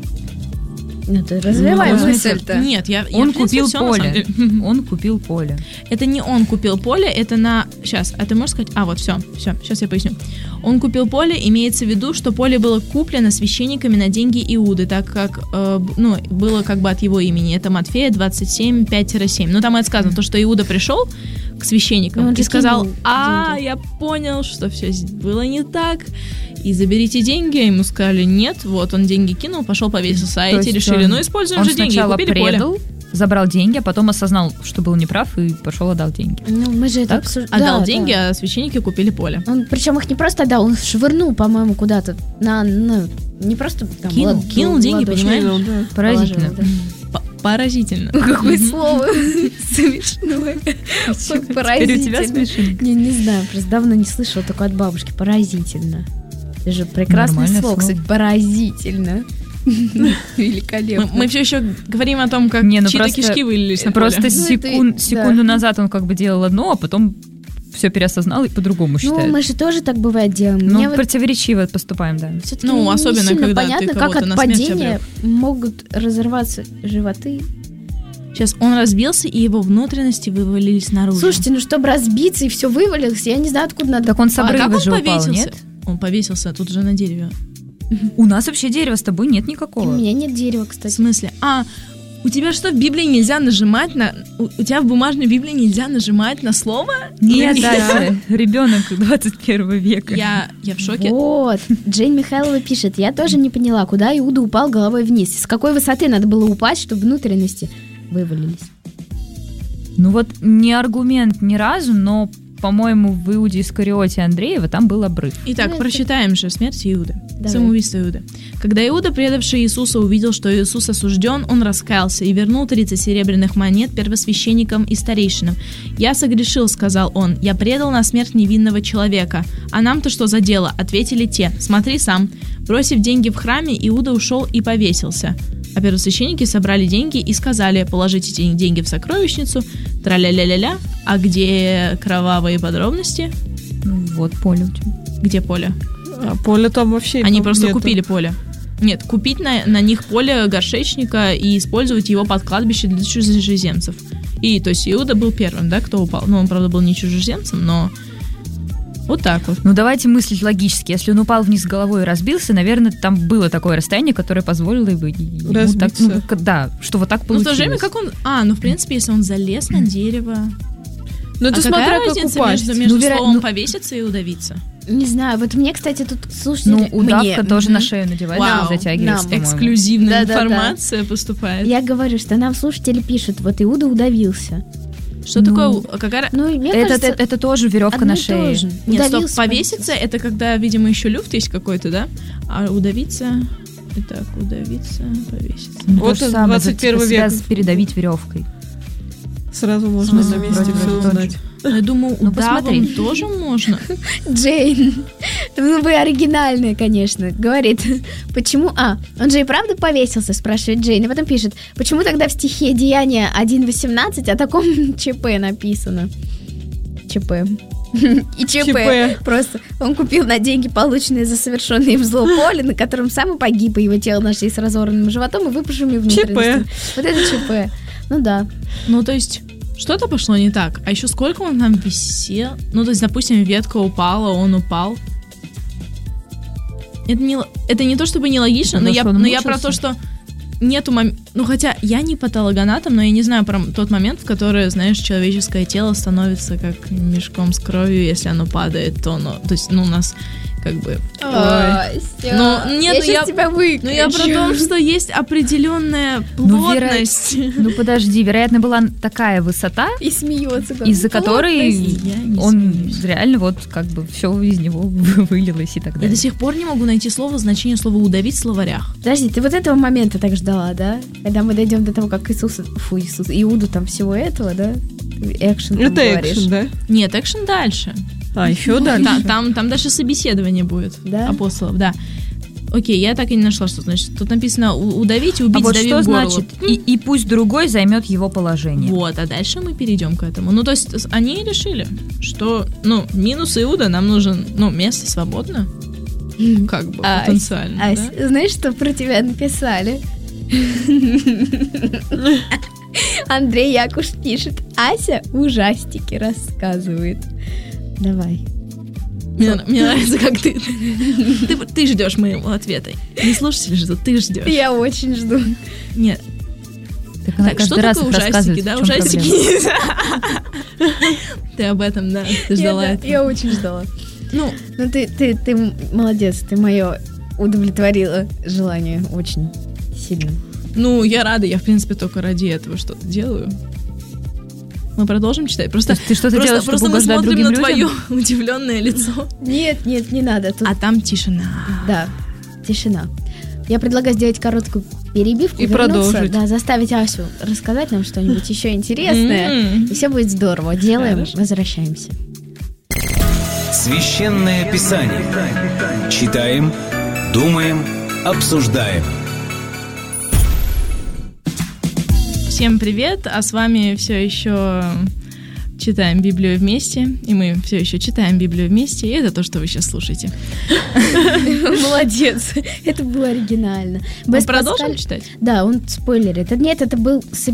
Ну, ты развивай
Ну,
мысль-то.
Нет, я, я,
Он
в принципе,
купил
всё на самом
поле.
деле.
Он купил поле.
Это не он купил поле, это на... Сейчас, а ты можешь сказать? А, вот, все, все, сейчас я поясню. Он купил поле, имеется в виду, что поле было куплено священниками на деньги Иуды, так как, э, б- ну, было как бы от его имени. Это Матфея двадцать семь пять семь. Ну, там и сказано, то, что Иуда пришел к священникам
Ну, он
и
же
сказал:
кинул
а,
деньги.
я понял, что все было не так, и заберите деньги. Ему сказали: нет, вот он деньги кинул, пошел повесился, а
То
эти
есть
решили:
он-
ну, используем
Он
же деньги, и
сначала
купили поле.
предал, забрал деньги, а потом осознал, что был неправ, и пошел отдал деньги.
Ну, мы же это
Так?
обсуждали.
Отдал деньги, а священники купили поле.
Он, причем их не просто отдал, он швырнул, по-моему, куда-то на, на- не просто там,
Кинул,
лад-
кинул деньги,
ладошью
понимаешь?
Ну, да.
Поразительно.
положил,
П- Поразительно.
да. Какое слово смешное.
Теперь у тебя
Поразительно.
смешинка.
Не, не знаю, просто давно не слышала, только от бабушки. Поразительно. Это же прекрасное
Нормальное
слово,
слово.
кстати, поразительно.
Мы,
Великолепно.
мы все еще говорим о том, как
Не, ну
чьи-то
просто-
кишки вылились на
Просто
поле.
Ну,
секун-
это-
секунду
да.
назад он как бы делал одно, а потом все переосознал и по-другому
Ну,
считает.
мы же тоже так бывает делаем.
Ну,
Мне вот
противоречиво поступаем, да.
всё-таки
Ну,
не
особенно,
сильно
когда ты
понятно, как
кого-то
от
на смерть
падения могут разорваться животы.
Сейчас он разбился, и его внутренности вывалились наружу.
Слушайте, ну чтобы разбиться и все вывалилось, я не знаю, откуда надо.
Так он с
а как
обрыва
он
же упал,
повесился?
нет?
Он повесился тут же на дереве.
У нас вообще дерева с тобой нет
У
никакого.
меня нет дерева,
В
кстати.
смысле? А, у тебя что, в Библии нельзя нажимать на... У, у тебя в бумажной Библии нельзя нажимать на слово?
Нет,
Или-
Ася, ребенок двадцать первого века.
Я, я в шоке.
Вот, Джейн Михайлова пишет, я тоже не поняла, куда Иуда упал головой вниз. С какой высоты надо было упасть, чтобы внутренности вывалились.
Ну вот не аргумент ни разу, но, по-моему, в Иуде Искариоте Андреева там был обрыв.
Итак,
Ну, это-
прочитаем же смерть Иуды.
Давай.
Самоубийство Иуды. Когда Иуда, предавший Иисуса, увидел, что Иисус осужден, он раскаялся и вернул тридцать серебряных монет первосвященникам и старейшинам. «Я согрешил», — сказал он, — «я предал на смерть невинного человека. А нам-то что за дело?» — ответили те. «Смотри сам». Бросив деньги в храме, Иуда ушел и повесился. А первосвященники собрали деньги и сказали: положите эти деньги в сокровищницу, тра-ля-ля-ля-ля. А где кровавые подробности?
Ну, вот поле у тебя.
Где поле?
А поле там вообще
Они
там
просто
нету.
купили поле. Нет, купить на, на них поле горшечника и использовать его под кладбище для чужеземцев. И, то есть, Иуда был первым, да, кто упал. Ну, он, правда, был не чужеземцем, но вот так вот.
Ну, давайте мыслить логически. Если он упал вниз головой и разбился, наверное, там было такое расстояние, которое позволило ему так, ну, да, что вот так получилось.
Ну, в то же время, как он... А, ну, в принципе, если он залез на дерево...
Ну, это
а
смотря
какая
как
разница
упасть.
между, между
Ну, веро-
словом
ну-
повеситься и удавиться?
Не знаю, вот мне, кстати, тут слушатели...
Ну, удавка
мне,
тоже
мгм.
на шею надевается
Вау,
и затягивается,
нам.
по-моему.
Эксклюзивная
Да-да-да.
информация поступает.
Я говорю, что нам слушатели пишут, вот Иуда удавился.
Что
Ну,
такое... Какая...
Ну, и мне
Это,
кажется,
это, это тоже веревка
одно
на
и то
шее.
же.
Нет, стоп,
Удавился,
повеситься, это когда, видимо, еще люфт есть какой-то, да? А удавиться... Итак, удавиться, повеситься.
Ну,
Вот
то же
он,
самое,
двадцать первый
типа, себя
век.
передавить веревкой.
Сразу можно
смысле,
на месте
вроде
все
бы
узнать.
Я думаю,
Ну,
удавом
посмотри.
тоже можно.
Джейн, ну вы оригинальная, конечно, говорит, почему... А, он же и правда повесился, спрашивает Джейн, и потом пишет, почему тогда в стихе Деяния один восемнадцать о таком ЧП написано? ЧП. И ЧП.
ЧП.
Просто он купил на деньги, полученные за совершенное им зло поле, на котором сам и погиб, и его тело нашли с разорванным животом и выпавшими внутренностями. Вот это ЧП. Ну да.
Ну, то есть, что-то пошло не так. А еще сколько он там висел? Ну, то есть, допустим, ветка упала, он упал. Это не, л- это не то, чтобы нелогично,
Ну,
но,
что
я,
он
но я про
мучился?
то, что нету момента... Ну, хотя я не патологоанатом, но я не знаю про тот момент, в который, знаешь, человеческое тело становится как мешком с кровью, если оно падает, то оно... То есть, ну, у нас как бы...
Ой,
Ну, нет,
я
ну,
сейчас
я-
тебя выключу.
Ну, я про то, что есть определенная
Ну, веро-
плотность.
Ну, подожди, вероятно, была такая высота,
И смеется. как
из-за
бы,
которой
плотность.
Я не
он
смеюсь.
реально вот как бы все из него вылилось и так
Я
далее.
до сих пор не могу найти слово, значение слова «удавить» в словарях.
Подожди, ты вот этого момента так ждала, да? Когда мы дойдем до того, как Иисус, фу, Иисус, Иуду там всего этого, да? Экшен там
Это
говоришь.
экшен, да?
Нет, экшен дальше.
А, еще дальше.
Та- там, там дальше собеседование будет
Да?
апостолов, да. Окей, я так и не нашла, что значит. Тут написано у- удавить и
А
убить,
вот
сдавив
что
горло.
значит и, и пусть другой займет его положение.
Вот, а дальше мы перейдем к этому. Ну, то есть с- они решили, что, ну, минус Иуда, нам нужен, ну, место свободно. Как бы,
Ась,
потенциально,
Ась,
да?
знаешь, что про тебя написали? Андрей Якуш пишет, Ася ужастики рассказывает. Давай.
Мне, мне нравится, как ты, ты... Ты ждешь моего ответа. Не слушатели ждут, ты ждешь.
Я очень жду.
Нет,
Так она
так,
каждый
что
раз
такое
их
ужастики,
рассказывает,
да?
в чём
Ужастики
проблема.
нельзя. Ты об этом, да, ты ждала
я,
этого.
я очень ждала.
Ну,
Ну ты, ты, ты молодец, ты мое удовлетворила желание очень сильно.
ну, я рада, я, в принципе, только ради этого что-то делаю. Мы продолжим читать? Просто,
То есть ты что-то
просто,
делаешь, чтобы
просто мы
угождать
смотрим
другим
на
людям?
твое удивленное лицо.
Нет, нет, не надо. Тут,
А там тишина.
да, тишина. Я предлагаю сделать короткую перебивку
И
вернуться,
продолжить.
да, заставить Асю рассказать нам что-нибудь еще интересное.
М.
И все будет здорово. Делаем,
Хорошо.
возвращаемся.
Священное Писание. Читаем, думаем, обсуждаем.
Всем привет, а с вами все еще читаем Библию вместе, и мы все еще читаем Библию вместе, и это то, что вы сейчас слушаете.
Молодец. Это было оригинально.
Мы
Бэс
продолжим
Паскаль-
читать?
Да, он спойлерит. Это- Нет, это был... со-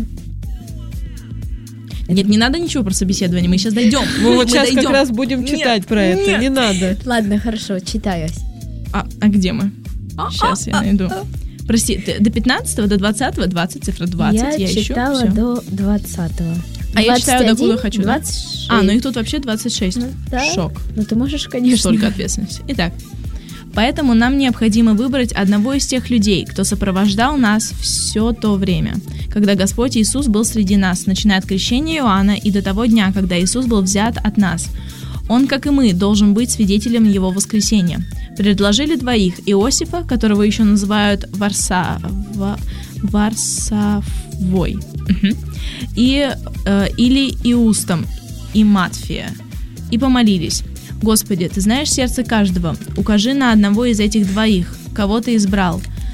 Нет, не надо ничего про собеседование, мы сейчас дойдем.
Мы вот сейчас
дойдем.
как раз будем
Нет,
читать про это,
нет.
не надо.
Ладно, хорошо, читаю. Ась.
А, а где мы? Сейчас я найду. Прости, ты до пятнадцатого, до двадцатого, двадцать, цифра двадцать, я,
Я
ищу.
читала
всё.
до двадцатого.
А я читаю,
двадцать один,
докуда хочу, да?
двадцать шесть.
А, ну их тут вообще двадцать шесть.
Ну, да.
Шок.
Ну ты можешь, конечно.
Столько ответственности. Итак, поэтому нам необходимо выбрать одного из тех людей, кто сопровождал нас все то время, когда Господь Иисус был среди нас, начиная от крещения Иоанна и до того дня, когда Иисус был взят от нас. Он, как и мы, должен быть свидетелем Его воскресения. Предложили двоих: Иосифа, которого еще называют Варса... Ва- Варсавой, Мгм. и, э, или Иустом и Матфия, и помолились: «Господи, Ты знаешь сердце каждого, укажи на одного из этих двоих, кого Ты избрал,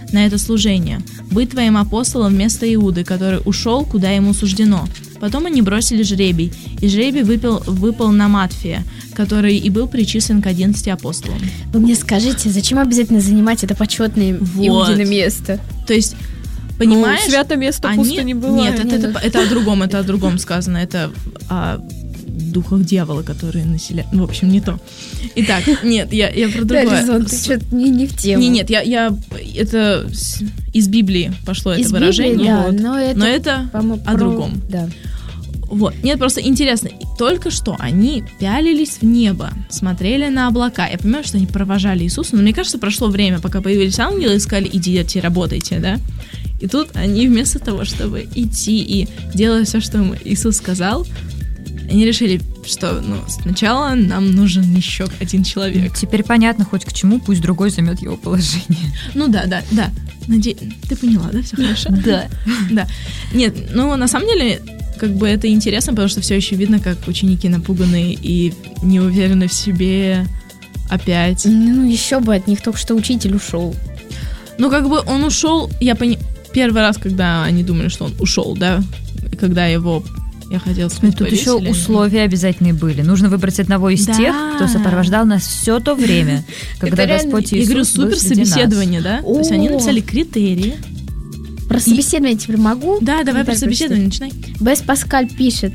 на это служение, быть твоим апостолом вместо Иуды, который ушел, куда ему суждено. Потом они бросили жребий, и жребий выпал, выпал на Матфия, который и был причислен к одиннадцати апостолам.
Вы мне скажите, зачем обязательно занимать это почетное
Вот.
Иудино место?
То есть, понимаешь,
Ну, свято место
они...
пусто не бывает.
Нет, это, это, это о другом, это о другом сказано, это о духах дьявола, которые населяют. В общем, не то. Итак, нет, я, я про другое.
Горизонт, ты что-то не, не в тему.
Не, нет, я, я это с- из Библии пошло
Из
это
Библии,
выражение.
да,
вот.
но это,
Но это
по-моему,
о
про-
другом.
Да.
Вот. Нет, просто интересно. Только что они пялились в небо, смотрели на облака. Я понимаю, что они провожали Иисуса, но мне кажется, прошло время, пока появились ангелы и сказали: идите, работайте, да? И тут они вместо того, чтобы идти и делать все, что им Иисус сказал, они решили, что ну, сначала нам нужен еще один человек.
Теперь понятно хоть к чему, пусть другой займет его положение.
Ну да, да, да. Наде... Ты поняла, да? Все хорошо?
Да.
Да. Нет, ну на самом деле, как бы это интересно, потому что все еще видно, как ученики напуганы и не уверены в себе опять.
Ну, еще бы, от них только что учитель ушел.
Ну, как бы он ушел, я пони... Первый раз, когда они думали, что он ушел, да, и когда его, я хотела
Ну,
сказать,
тут еще
повесили,
условия обязательные были. Нужно выбрать одного из
Да.
тех, кто сопровождал нас все то время, когда
Это реально-
Господь
Я
Иисус
говорю,
был
супер
среди нас.
собеседование, да? То есть они
О.
написали критерии.
Про собеседование теперь могу?
Да, давай
Ну,
про
так
собеседование начинай.
Бес Паскаль пишет.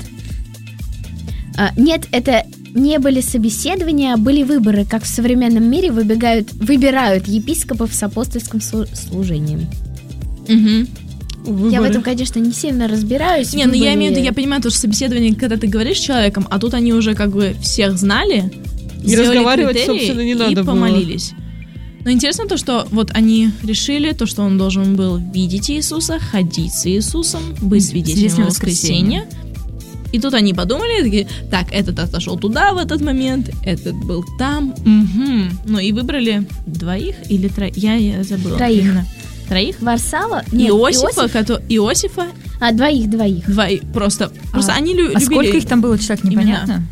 А, нет, это не были собеседования, а были выборы, как в современном мире выбегают, выбирают епископов с апостольским слу- служением.
Угу.
Выборы.
Я в этом, конечно, не сильно разбираюсь.
Не, ну я
Выборы-
имею в виду, я понимаю, то, что собеседование, когда ты говоришь с человеком, а тут они уже как бы всех знали,
И
сделали
разговаривать,
критерии
собственно, не
и
надо было.
помолились. Но интересно то, что вот они решили, то, что он должен был видеть Иисуса, ходить с Иисусом, быть свидетелем
Свидетелем
воскресения. И тут они подумали, такие, так, этот отошел туда в этот момент, этот был там, угу. Ну и выбрали двоих или троих, я, я забыла.
Троих.
Именно. Троих?
Варсава? Нет,
Иосифа,
Иосиф?
кото- Иосифа,
А, двоих, двоих.
двоих, просто, просто
А-
они лю-
А
любили...
сколько их там было, человек, непонятно?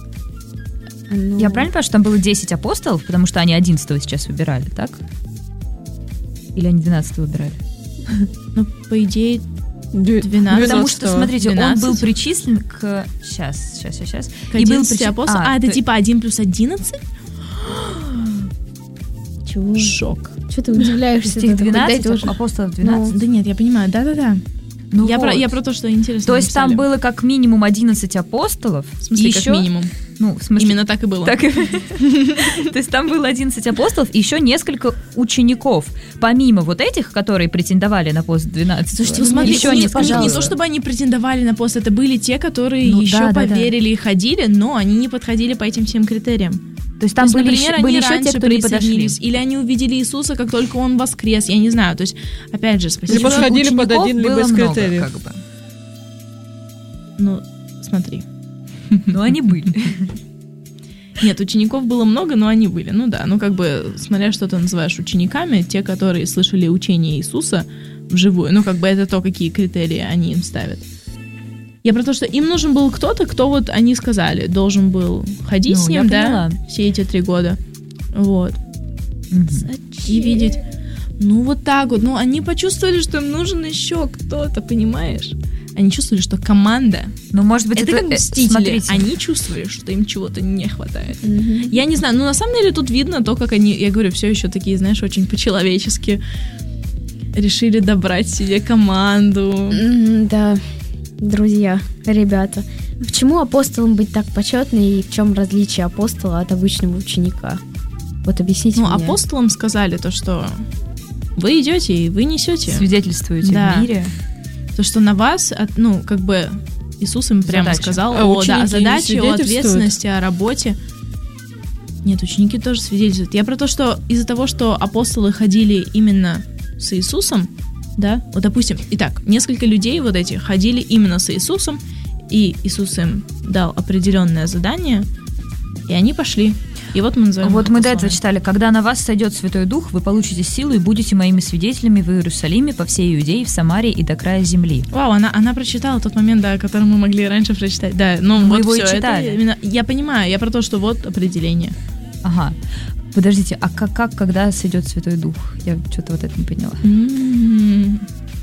Ну,
Я правильно понимаю, что там было десять апостолов, потому что они одиннадцатого сейчас выбирали, так? Или они двенадцатого выбирали?
Ну, по идее,
Дю-
двенадцать.
Потому что, смотрите,
двенадцать.
он был причислен к... Сейчас, сейчас, сейчас, сейчас.
к одиннадцати апостолам. А, это
то-
типа один плюс одиннадцать?
Чего?
Шок.
Что ты удивляешься?
Их
Ты такой,
двенадцать,
дайте уже.
апостолов двенадцать.
Да нет, я понимаю, да-да-да.
Ну
я,
вот.
про, я про то, что интересно
То есть там
написали.
было как минимум одиннадцать апостолов.
В смысле,
и
как
еще-
минимум.
Ну, в смысле...
Именно так и было.
Так и- То есть там было одиннадцать апостолов и еще несколько учеников. Помимо вот этих, которые претендовали на пост двенадцать.
Слушайте,
Ну,
вы
смотри,
еще
не,
несколько.
не- не
пожалуйста.
то, чтобы они претендовали на пост, это были те, которые
Ну,
еще
да, да, да.
поверили и ходили, но они не подходили по этим всем критериям.
То есть там
То есть,
были,
например,
еще, были
они
еще те,
раньше
кто не подошли.
присоединились, или они увидели Иисуса, как только он воскрес, я не знаю. То есть, опять же, спасибо.
Либо сходили под
Учеников
один, либо
было
из
много,
критериев.
как бы.
Ну, смотри.
Но они были.
Нет, учеников было много, но они были. Ну да, ну как бы, смотря что ты называешь учениками, те, которые слышали учение Иисуса вживую, ну как бы это то, какие критерии они им ставят. Я про то, что им нужен был кто-то, кто вот они сказали, должен был ходить
Ну,
с
я
ним, да,
поняла.
все эти три года. Вот.
Мгм.
И видеть. Ну вот так вот. Ну они почувствовали, что им нужен еще кто-то, понимаешь? Они чувствовали, что команда.
Ну, может быть,
Это
это...
как
э,
мстители.
Смотрите,
Они чувствовали, что им чего-то не хватает.
Мгм.
Я не знаю, ну на самом деле тут видно то, как они, я говорю, все еще такие, знаешь, очень по-человечески решили добрать себе команду.
М, Да, друзья, ребята. Почему апостолам быть так почетно и в чем различие апостола от обычного ученика? Вот объясните
Ну,
мне.
апостолам сказали то, что вы идете и вы несете.
свидетельствуете
Да.
в мире.
То, что на вас, от, ну, как бы Иисус им прямо
Задача.
сказал
А
о,
ученики
да, о
не
задаче, о
свидетельствуют?
ответственности, о работе. Нет, ученики тоже свидетельствуют. Я про то, что из-за того, что апостолы ходили именно с Иисусом, да, вот допустим, итак, несколько людей вот эти ходили именно с Иисусом, и Иисус им дал определенное задание, и они пошли. И вот мы называем
Вот
их
мы до этого
апостолами.
читали, когда на вас сойдет Святой Дух, вы получите силу и будете моими свидетелями в Иерусалиме, по всей Иудее, в Самарии и до края земли.
Вау, она, она прочитала тот момент, да, который мы могли раньше прочитать. Да, но
Мы
вот
его и
всё это
читали.
именно- я понимаю, я про то, что вот определение.
Ага. Подождите, а как, как когда сойдет Святой Дух? Я что-то вот это не поняла.
М-м-м.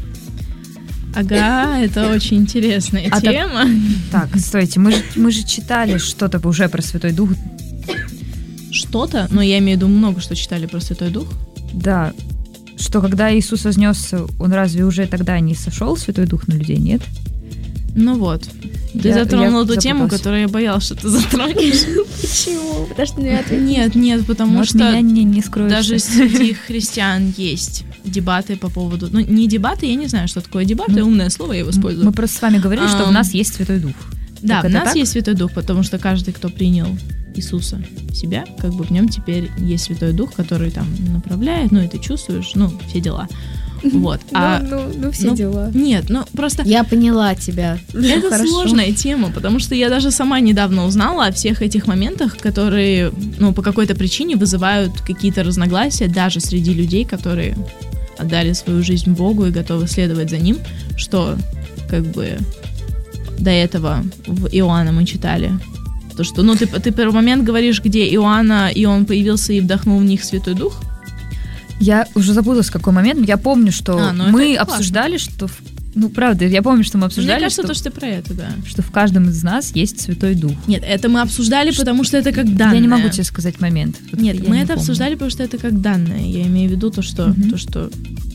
Ага, это очень интересная
А так-
тема.
Так, стойте, мы же, мы же читали что-то уже про Святой Дух.
Что-то, но я имею в виду много, что читали про Святой Дух.
Да, что когда Иисус вознесся, он разве уже тогда не сошел Святой Дух на людей, нет?
Ну вот. Ты
Я-
затронула
я
эту тему,
запуталась.
которую я боялась, что ты затронешь.
Почему? Потому что я ответила.
Нет, нет, потому
Ну, от
что
меня не, не скроешься.
даже среди христиан есть дебаты по поводу... Ну, не дебаты, я не знаю, что такое дебаты,
Ну,
умное слово, я его использую.
Мы просто с вами говорили, что в
Ам.
нас есть Святой Дух.
Да,
Так
в
это
нас
так?
есть Святой Дух, потому что каждый, кто принял Иисуса в себя, как бы в нем теперь есть Святой Дух, который там направляет, ну, и ты чувствуешь, ну, все дела. Вот. А
Ну, ну, ну, все
ну,
дела.
нет, ну, просто
Я поняла тебя.
это
Хорошо.
сложная тема, потому что я даже сама недавно узнала о всех этих моментах, которые, ну, по какой-то причине вызывают какие-то разногласия даже среди людей, которые отдали свою жизнь Богу и готовы следовать за Ним, что, как бы, до этого в Иоанна мы читали. То, что, ну, ты, ты первый момент говоришь, где Иоанна, и он появился и вдохнул в них Святой Дух.
Я уже запуталась, в какой момент. Я помню, что
А, ну
мы
это классно.
обсуждали, что... в- Ну, правда, я помню, что мы
Мне
обсуждали,
кажется,
что,
то, что ты про это, да.
что в каждом из нас есть Святой Дух.
Нет, это мы обсуждали, потому что это как данное.
Я не могу тебе сказать момент. Вот
Нет,
я
мы
не
это
помню.
обсуждали, потому что это как данное. Я имею в виду то, что,
Мгм.
то, что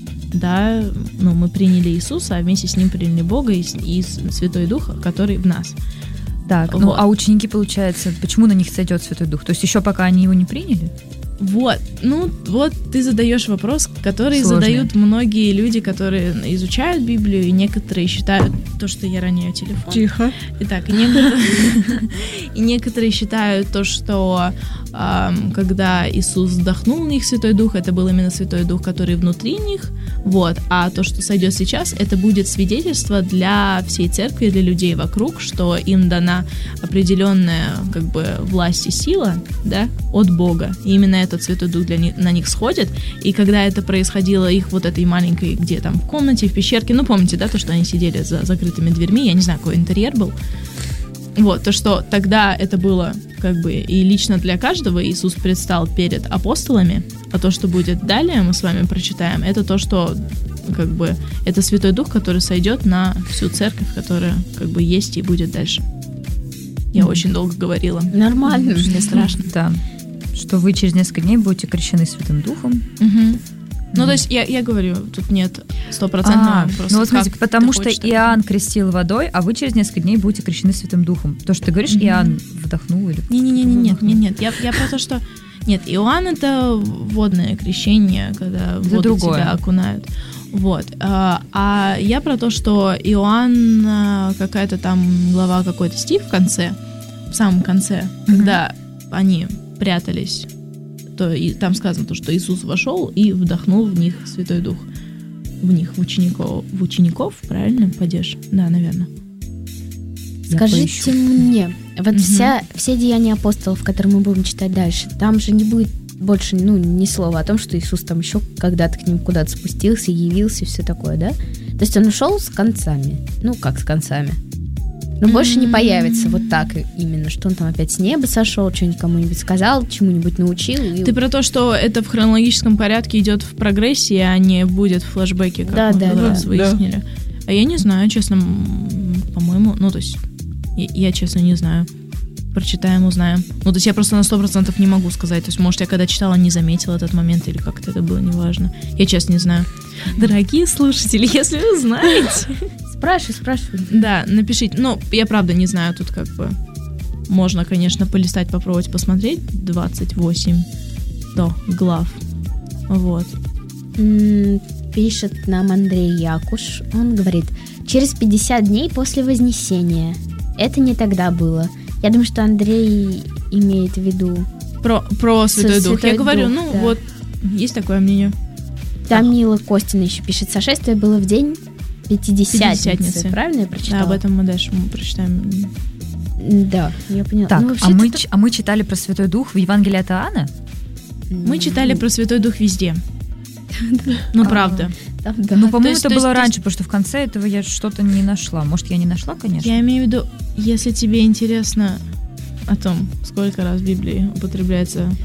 да, ну, мы приняли Иисуса, а вместе с ним приняли Бога и, с- и с- Святой Дух, который в нас.
Так, ну
Вот.
а ученики, получается, почему на них сойдет Святой Дух? То есть еще пока они его не приняли?
Вот, ну, вот ты задаешь вопрос, который
Сложный.
задают многие люди, которые изучают Библию, и некоторые считают то, что я роняю телефон.
Тихо.
Итак, и некоторые, и некоторые считают то, что ам, когда Иисус вдохнул в них Святой Дух, это был именно Святой Дух, который внутри них, вот, а то, что сойдет сейчас, это будет свидетельство для всей церкви, для людей вокруг, что им дана определенная, как бы, власть и сила, да, от Бога, и именно этот Святой Дух для них, на них сходит, и когда это происходило их вот этой маленькой, где там, в комнате, в пещерке, ну, помните, да, то, что они сидели за закрытыми дверьми, я не знаю, какой интерьер был, вот, то, что тогда это было как бы и лично для каждого Иисус предстал перед апостолами, а то, что будет далее, мы с вами прочитаем, это то, что как бы это Святой Дух, который сойдет на всю церковь, которая как бы есть и будет дальше. Я
Мгм.
очень долго говорила.
Нормально.
Мне страшно.
Да. Что вы через несколько дней будете крещены Святым Духом.
Мгм. Ну,
Мгм.
то есть, я, я говорю, тут нет стопроцентного
А,
просто.
ну вот смотрите,
как
потому
ты
что
хочешь, так.
Иоанн крестил водой, а вы через несколько дней будете крещены Святым Духом. То, что ты говоришь,
Мгм.
Иоанн вдохнул или...
Не-не-не, нет,
выдохнул.
нет, нет. Я, я про то, что... Нет, Иоанн — это водное крещение, когда в
Это
воду
другое.
тебя окунают. Вот. А, а я про то, что Иоанн, а, какая-то там глава, какой-то стих в конце, в самом конце,
Мгм.
когда они прятались, то и там сказано то, что Иисус вошел и вдохнул в них Святой Дух. В них, в учеников. В учеников, правильно, падеж? Да, наверное.
Я
Скажите
поищу.
мне, вот
Мгм.
вся, все деяния апостолов, которые мы будем читать дальше, там же не будет больше, ну, ни слова о том, что Иисус там еще когда-то к ним куда-то спустился, явился и все такое, да? То есть он ушел с концами. Ну, как с концами? Но больше не появится вот так именно, что он там опять с неба сошел, что-нибудь кому-нибудь сказал, чему-нибудь научил. И...
Ты про то, что это в хронологическом порядке идет в прогрессии, а не будет в флешбеке, как
Да,
мы
да,
в тот
да.
раз выяснили. А я не знаю, честно, м, по-моему, ну, то есть, я, я, честно, не знаю. Прочитаем, узнаем. Ну, то есть я просто на сто процентов не могу сказать. То есть, может, я когда читала, не заметила этот момент, или как-то это было, неважно. Я, честно, не знаю. Дорогие слушатели, если вы знаете...
Спрашивай, спрашивай.
Да, напишите. Ну, я правда не знаю, тут как бы... Можно, конечно, полистать, попробовать посмотреть. двадцать восемь до глав. Вот.
М, Пишет нам Андрей Якуш. Он говорит, через пятьдесят дней после Вознесения. Это не тогда было. Я думаю, что Андрей имеет в виду...
Про, про Святой Дух.
Святой
Я говорю,
Дух,
ну,
да.
вот, есть такое мнение.
Тамила Костина еще пишет, сошествие было в день Пятидесятницы.
Пятидесятницы.
Правильно я
Да,
прочитала?
об этом мы дальше прочитаем.
Да, я поняла.
Так,
Ну,
а,
вообще-то
мы,
это-
ч- а мы читали про Святой Дух в Евангелии от Иоанна?
Мы читали про Святой Дух везде. Ну,
А,
правда.
там, да.
Ну, по-моему,
есть-
это
то есть-
было
то есть-
раньше, потому что в конце этого я что-то не нашла. Может, я не нашла, конечно.
Я имею в виду, если тебе интересно о том, сколько раз в Библии употребляется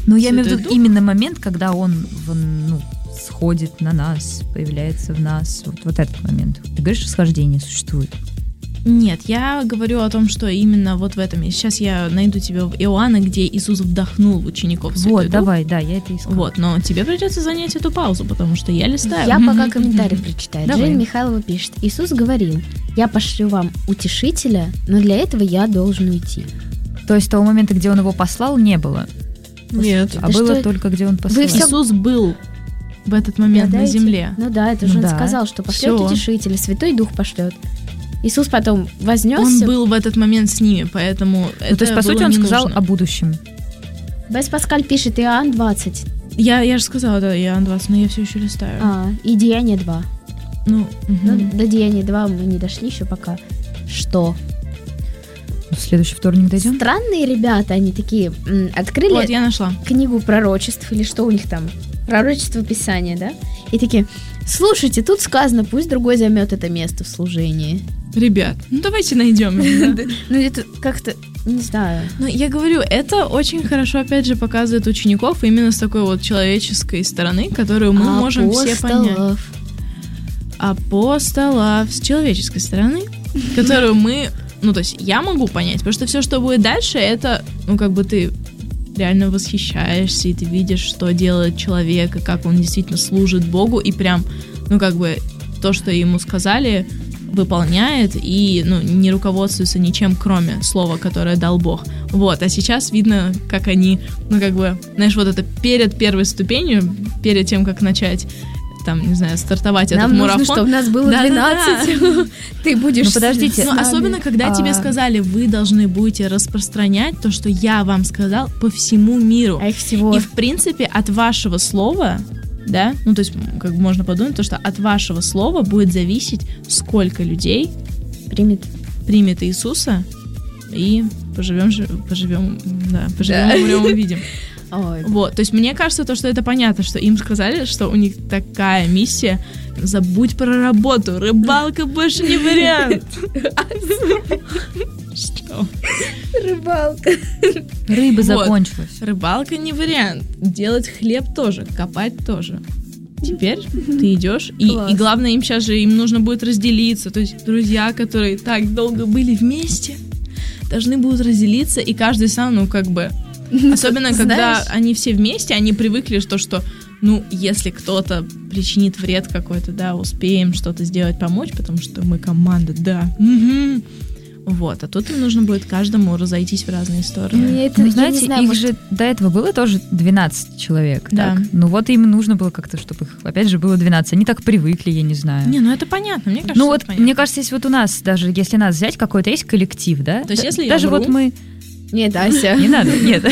Ну, я имею в
Святой
виду
Дух?
именно момент, когда он в- ну, сходит на нас, появляется в нас. Вот, вот этот момент. Ты говоришь, расхождение существует.
Нет, я говорю о том, что именно вот в этом. Сейчас я найду тебе в Иоанна, где Иисус вдохнул в учеников Святой
Вот,
Дух.
давай, да, я это искала.
Вот, но тебе придется занять эту паузу, потому что я листаю.
Я пока комментарий прочитаю.
Давай.
Джейн Михайлова пишет. Иисус говорил, я пошлю вам утешителя, но для этого я должен уйти.
То есть того момента, где он его послал, не было.
Нет.
А
Да
было
что-
только, где он послал.
всё-
Иисус был в этот момент на
Угадаете?
земле.
Ну да, это же
Ну
он
да.
сказал, что пошлет
Всё.
утешителя, Святой Дух пошлет. Иисус потом вознесся.
Он был в этот момент с ними, поэтому
Ну,
это
то есть, по
было
сути, он
не
сказал
нужно.
о будущем.
Бес Паскаль пишет Иоанн двадцать,
Я, я же сказала, да, Иоанн двадцать, но я все еще листаю.
а, и Деяние два.
Ну, мгм.
Ну, до Деяния два мы не дошли еще пока. Что?
В следующий вторник дойдем?
Странные ребята, они такие, м, открыли
Вот, я нашла.
книгу пророчеств, или что у них там? Пророчество Писания, да? И такие, слушайте, тут сказано, пусть другой займет это место в служении.
Ребят, ну давайте найдем.
Ну, это как-то, не знаю.
Ну, я говорю, это очень хорошо, опять же, показывает учеников именно с такой вот человеческой стороны, которую мы можем все понять.
Апостолов.
Апостолов с человеческой стороны, которую мы, ну, то есть я могу понять, потому что все, что будет дальше, это, ну, как бы ты реально восхищаешься, и ты видишь, что делает человек, и как он действительно служит Богу, и прям, ну, как бы то, что ему сказали, выполняет, и, ну, не руководствуется ничем, кроме слова, которое дал Бог. Вот, а сейчас видно, как они, ну, как бы, знаешь, вот это перед первой ступенью, перед тем, как начать, там, не знаю, стартовать
Нам
этот
нужно,
марафон.
чтобы нас было
Да-да-да.
двенадцать. Ты будешь
Ну, подождите.
с
Ну,
нами.
особенно, когда
А.
тебе сказали, вы должны будете распространять то, что я вам сказал, по всему миру.
А их всего...
И, в принципе, от вашего слова, да, ну, то есть, м, как бы можно подумать, то, что от вашего слова будет зависеть, сколько людей
примет.
примет Иисуса, и поживем, жи- поживем, да, поживем,
Да.
умрем, увидим.
Ой.
Вот, то есть мне кажется, то, что это понятно, что им сказали, что у них такая миссия, забудь про работу, рыбалка больше не вариант. Что?
Рыбалка.
Рыба
Вот.
закончилась.
Рыбалка не вариант, делать хлеб тоже, копать тоже. Теперь ты идешь, и,
Класс.
и главное, им сейчас же им нужно будет разделиться. То есть друзья, которые так долго были вместе, должны будут разделиться, и каждый сам, ну, как бы... Особенно, когда
Знаешь-
они все вместе, они привыкли, что, что, ну, если кто-то причинит вред какой-то, да, успеем что-то сделать, помочь, потому что мы команда, да. Мгм. Вот, а тут им нужно будет каждому разойтись в разные стороны.
Мне это,
Ну,
я
знаете,
не знаю,
их
может,
же до этого было тоже двенадцать человек.
Да.
Так? Ну вот им нужно было как-то, чтобы их, опять же, было двенадцать. Они так привыкли, я не знаю.
Не, ну это понятно, мне кажется,
ну
это
вот,
понятно.
мне кажется, если вот у нас, даже если нас взять, какой-то есть коллектив, да?
То есть
Да-
если я
даже
вру-
вот мы...
Нет, Ася.
Не надо, нет.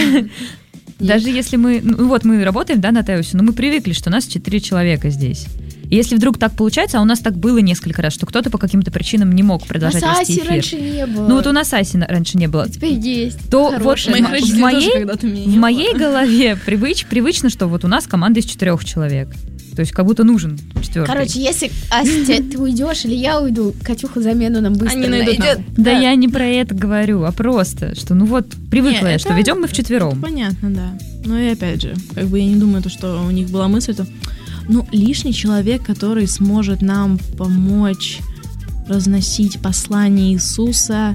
Даже если мы... Ну вот мы работаем, да, на Теусе, но мы привыкли, что у нас четыре человека здесь. И если вдруг так получается, а у нас так было несколько раз, что кто-то по каким-то причинам не мог
У нас
продолжать вести
Аси
эфир.
раньше не было.
Ну вот у нас Аси на- раньше не было.
А теперь есть.
То
Хорошая
вот
Моих
Маша.
в
родителей
моей-
тоже когда-то меня не
В
было.
моей голове привыч, привычно, что вот у нас команда из четырех человек. То есть как будто нужен четвертый.
Короче, если, Ася, те- ты уйдешь или я уйду, Катюха замену нам быстро
Они найдут
найдет.
Да, я не про это говорю, а просто, что ну вот привыкла
Не,
я,
это-
что ведем мы вчетвером.
Понятно, да. Но и опять же, как бы я не думаю, то, что у них была мысль, то, ну, лишний человек, который сможет нам помочь разносить послание Иисуса,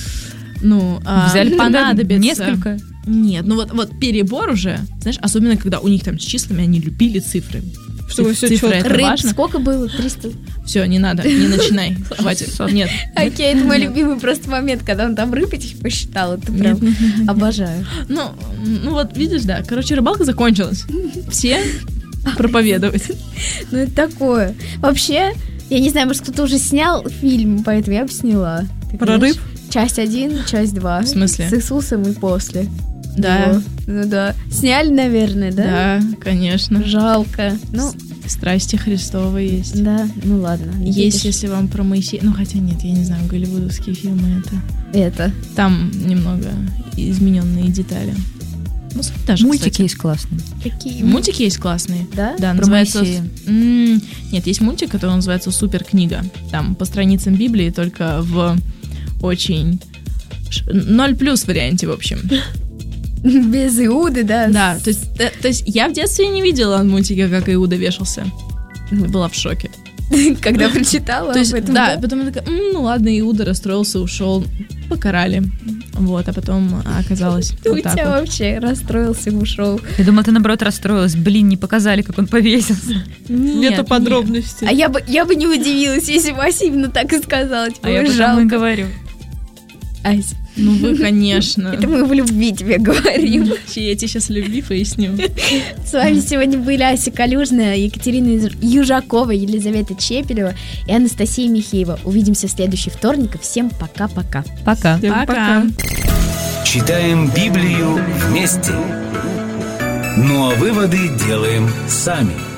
ну, а,
Взяли
понадобится.
несколько.
Нет, ну вот, вот перебор уже, знаешь, особенно когда у них там с числами, они любили цифры.
Чтобы всё
Цифры
чётко.
это
Рыб
важно.
сколько было? триста.
Все, не надо, не начинай. Хватит. Нет.
Окей, это мой любимый просто момент, когда он там рыб этих посчитал. Это прям
Нет, нет, нет, нет.
обожаю.
Ну, ну вот видишь, да. Короче, рыбалка закончилась. Все проповедовать.
Ну это такое. Вообще, я не знаю, может кто-то уже снял фильм, поэтому я бы сняла. Ты
Про
понимаешь?
рыб?
Часть один, часть два.
В смысле?
С Иисусом и после.
Да.
Его. Ну да. Сняли, наверное, да?
Да, конечно.
Жалко. Ну,
Страсти Христовы есть.
да, ну ладно.
Есть,
видишь,
если вам про Моисея... Ну, хотя нет, я не знаю, голливудовские фильмы это...
это.
Там немного измененные детали. Ну, суть та же,
Мультики
кстати.
есть классные.
Какие?
Мультики есть классные.
Да?
Да,
Про
называется...
Моисея.
М, Нет, есть мультик, который называется «Супер книга». Там по страницам Библии, только в очень... ш- Ноль плюс варианте, в общем.
Без Иуды, да.
Да, то есть, то, то есть я в детстве не видела мультики, как Иуда вешался. Я была в шоке.
Когда прочитала
То есть,
об этом.
да, потом я такая, «М, ну ладно, Иуда расстроился, ушел, покарали. Вот, а потом оказалось
Ты
вот
у
так
тебя
вот.
вообще расстроился и ушел.
Я думала, ты наоборот расстроилась. Блин, не показали, как он повесился.
Нет,
Нету подробностей.
А я бы, я бы не удивилась, если Вася именно так и сказала. Типа,
А я
«Ой,
потому
жалко».
и говорю.
Ася,
Ну вы, конечно.
это мы в любви тебе говорим.
Я тебе сейчас любви поясню.
С вами сегодня были Ася Калюжная, Екатерина Из- Южакова, Елизавета Чепелева и Анастасия Михеева. Увидимся в следующий вторник. Всем пока-пока.
Пока.
Всем
Пока.
Читаем Библию вместе. Ну а выводы делаем сами.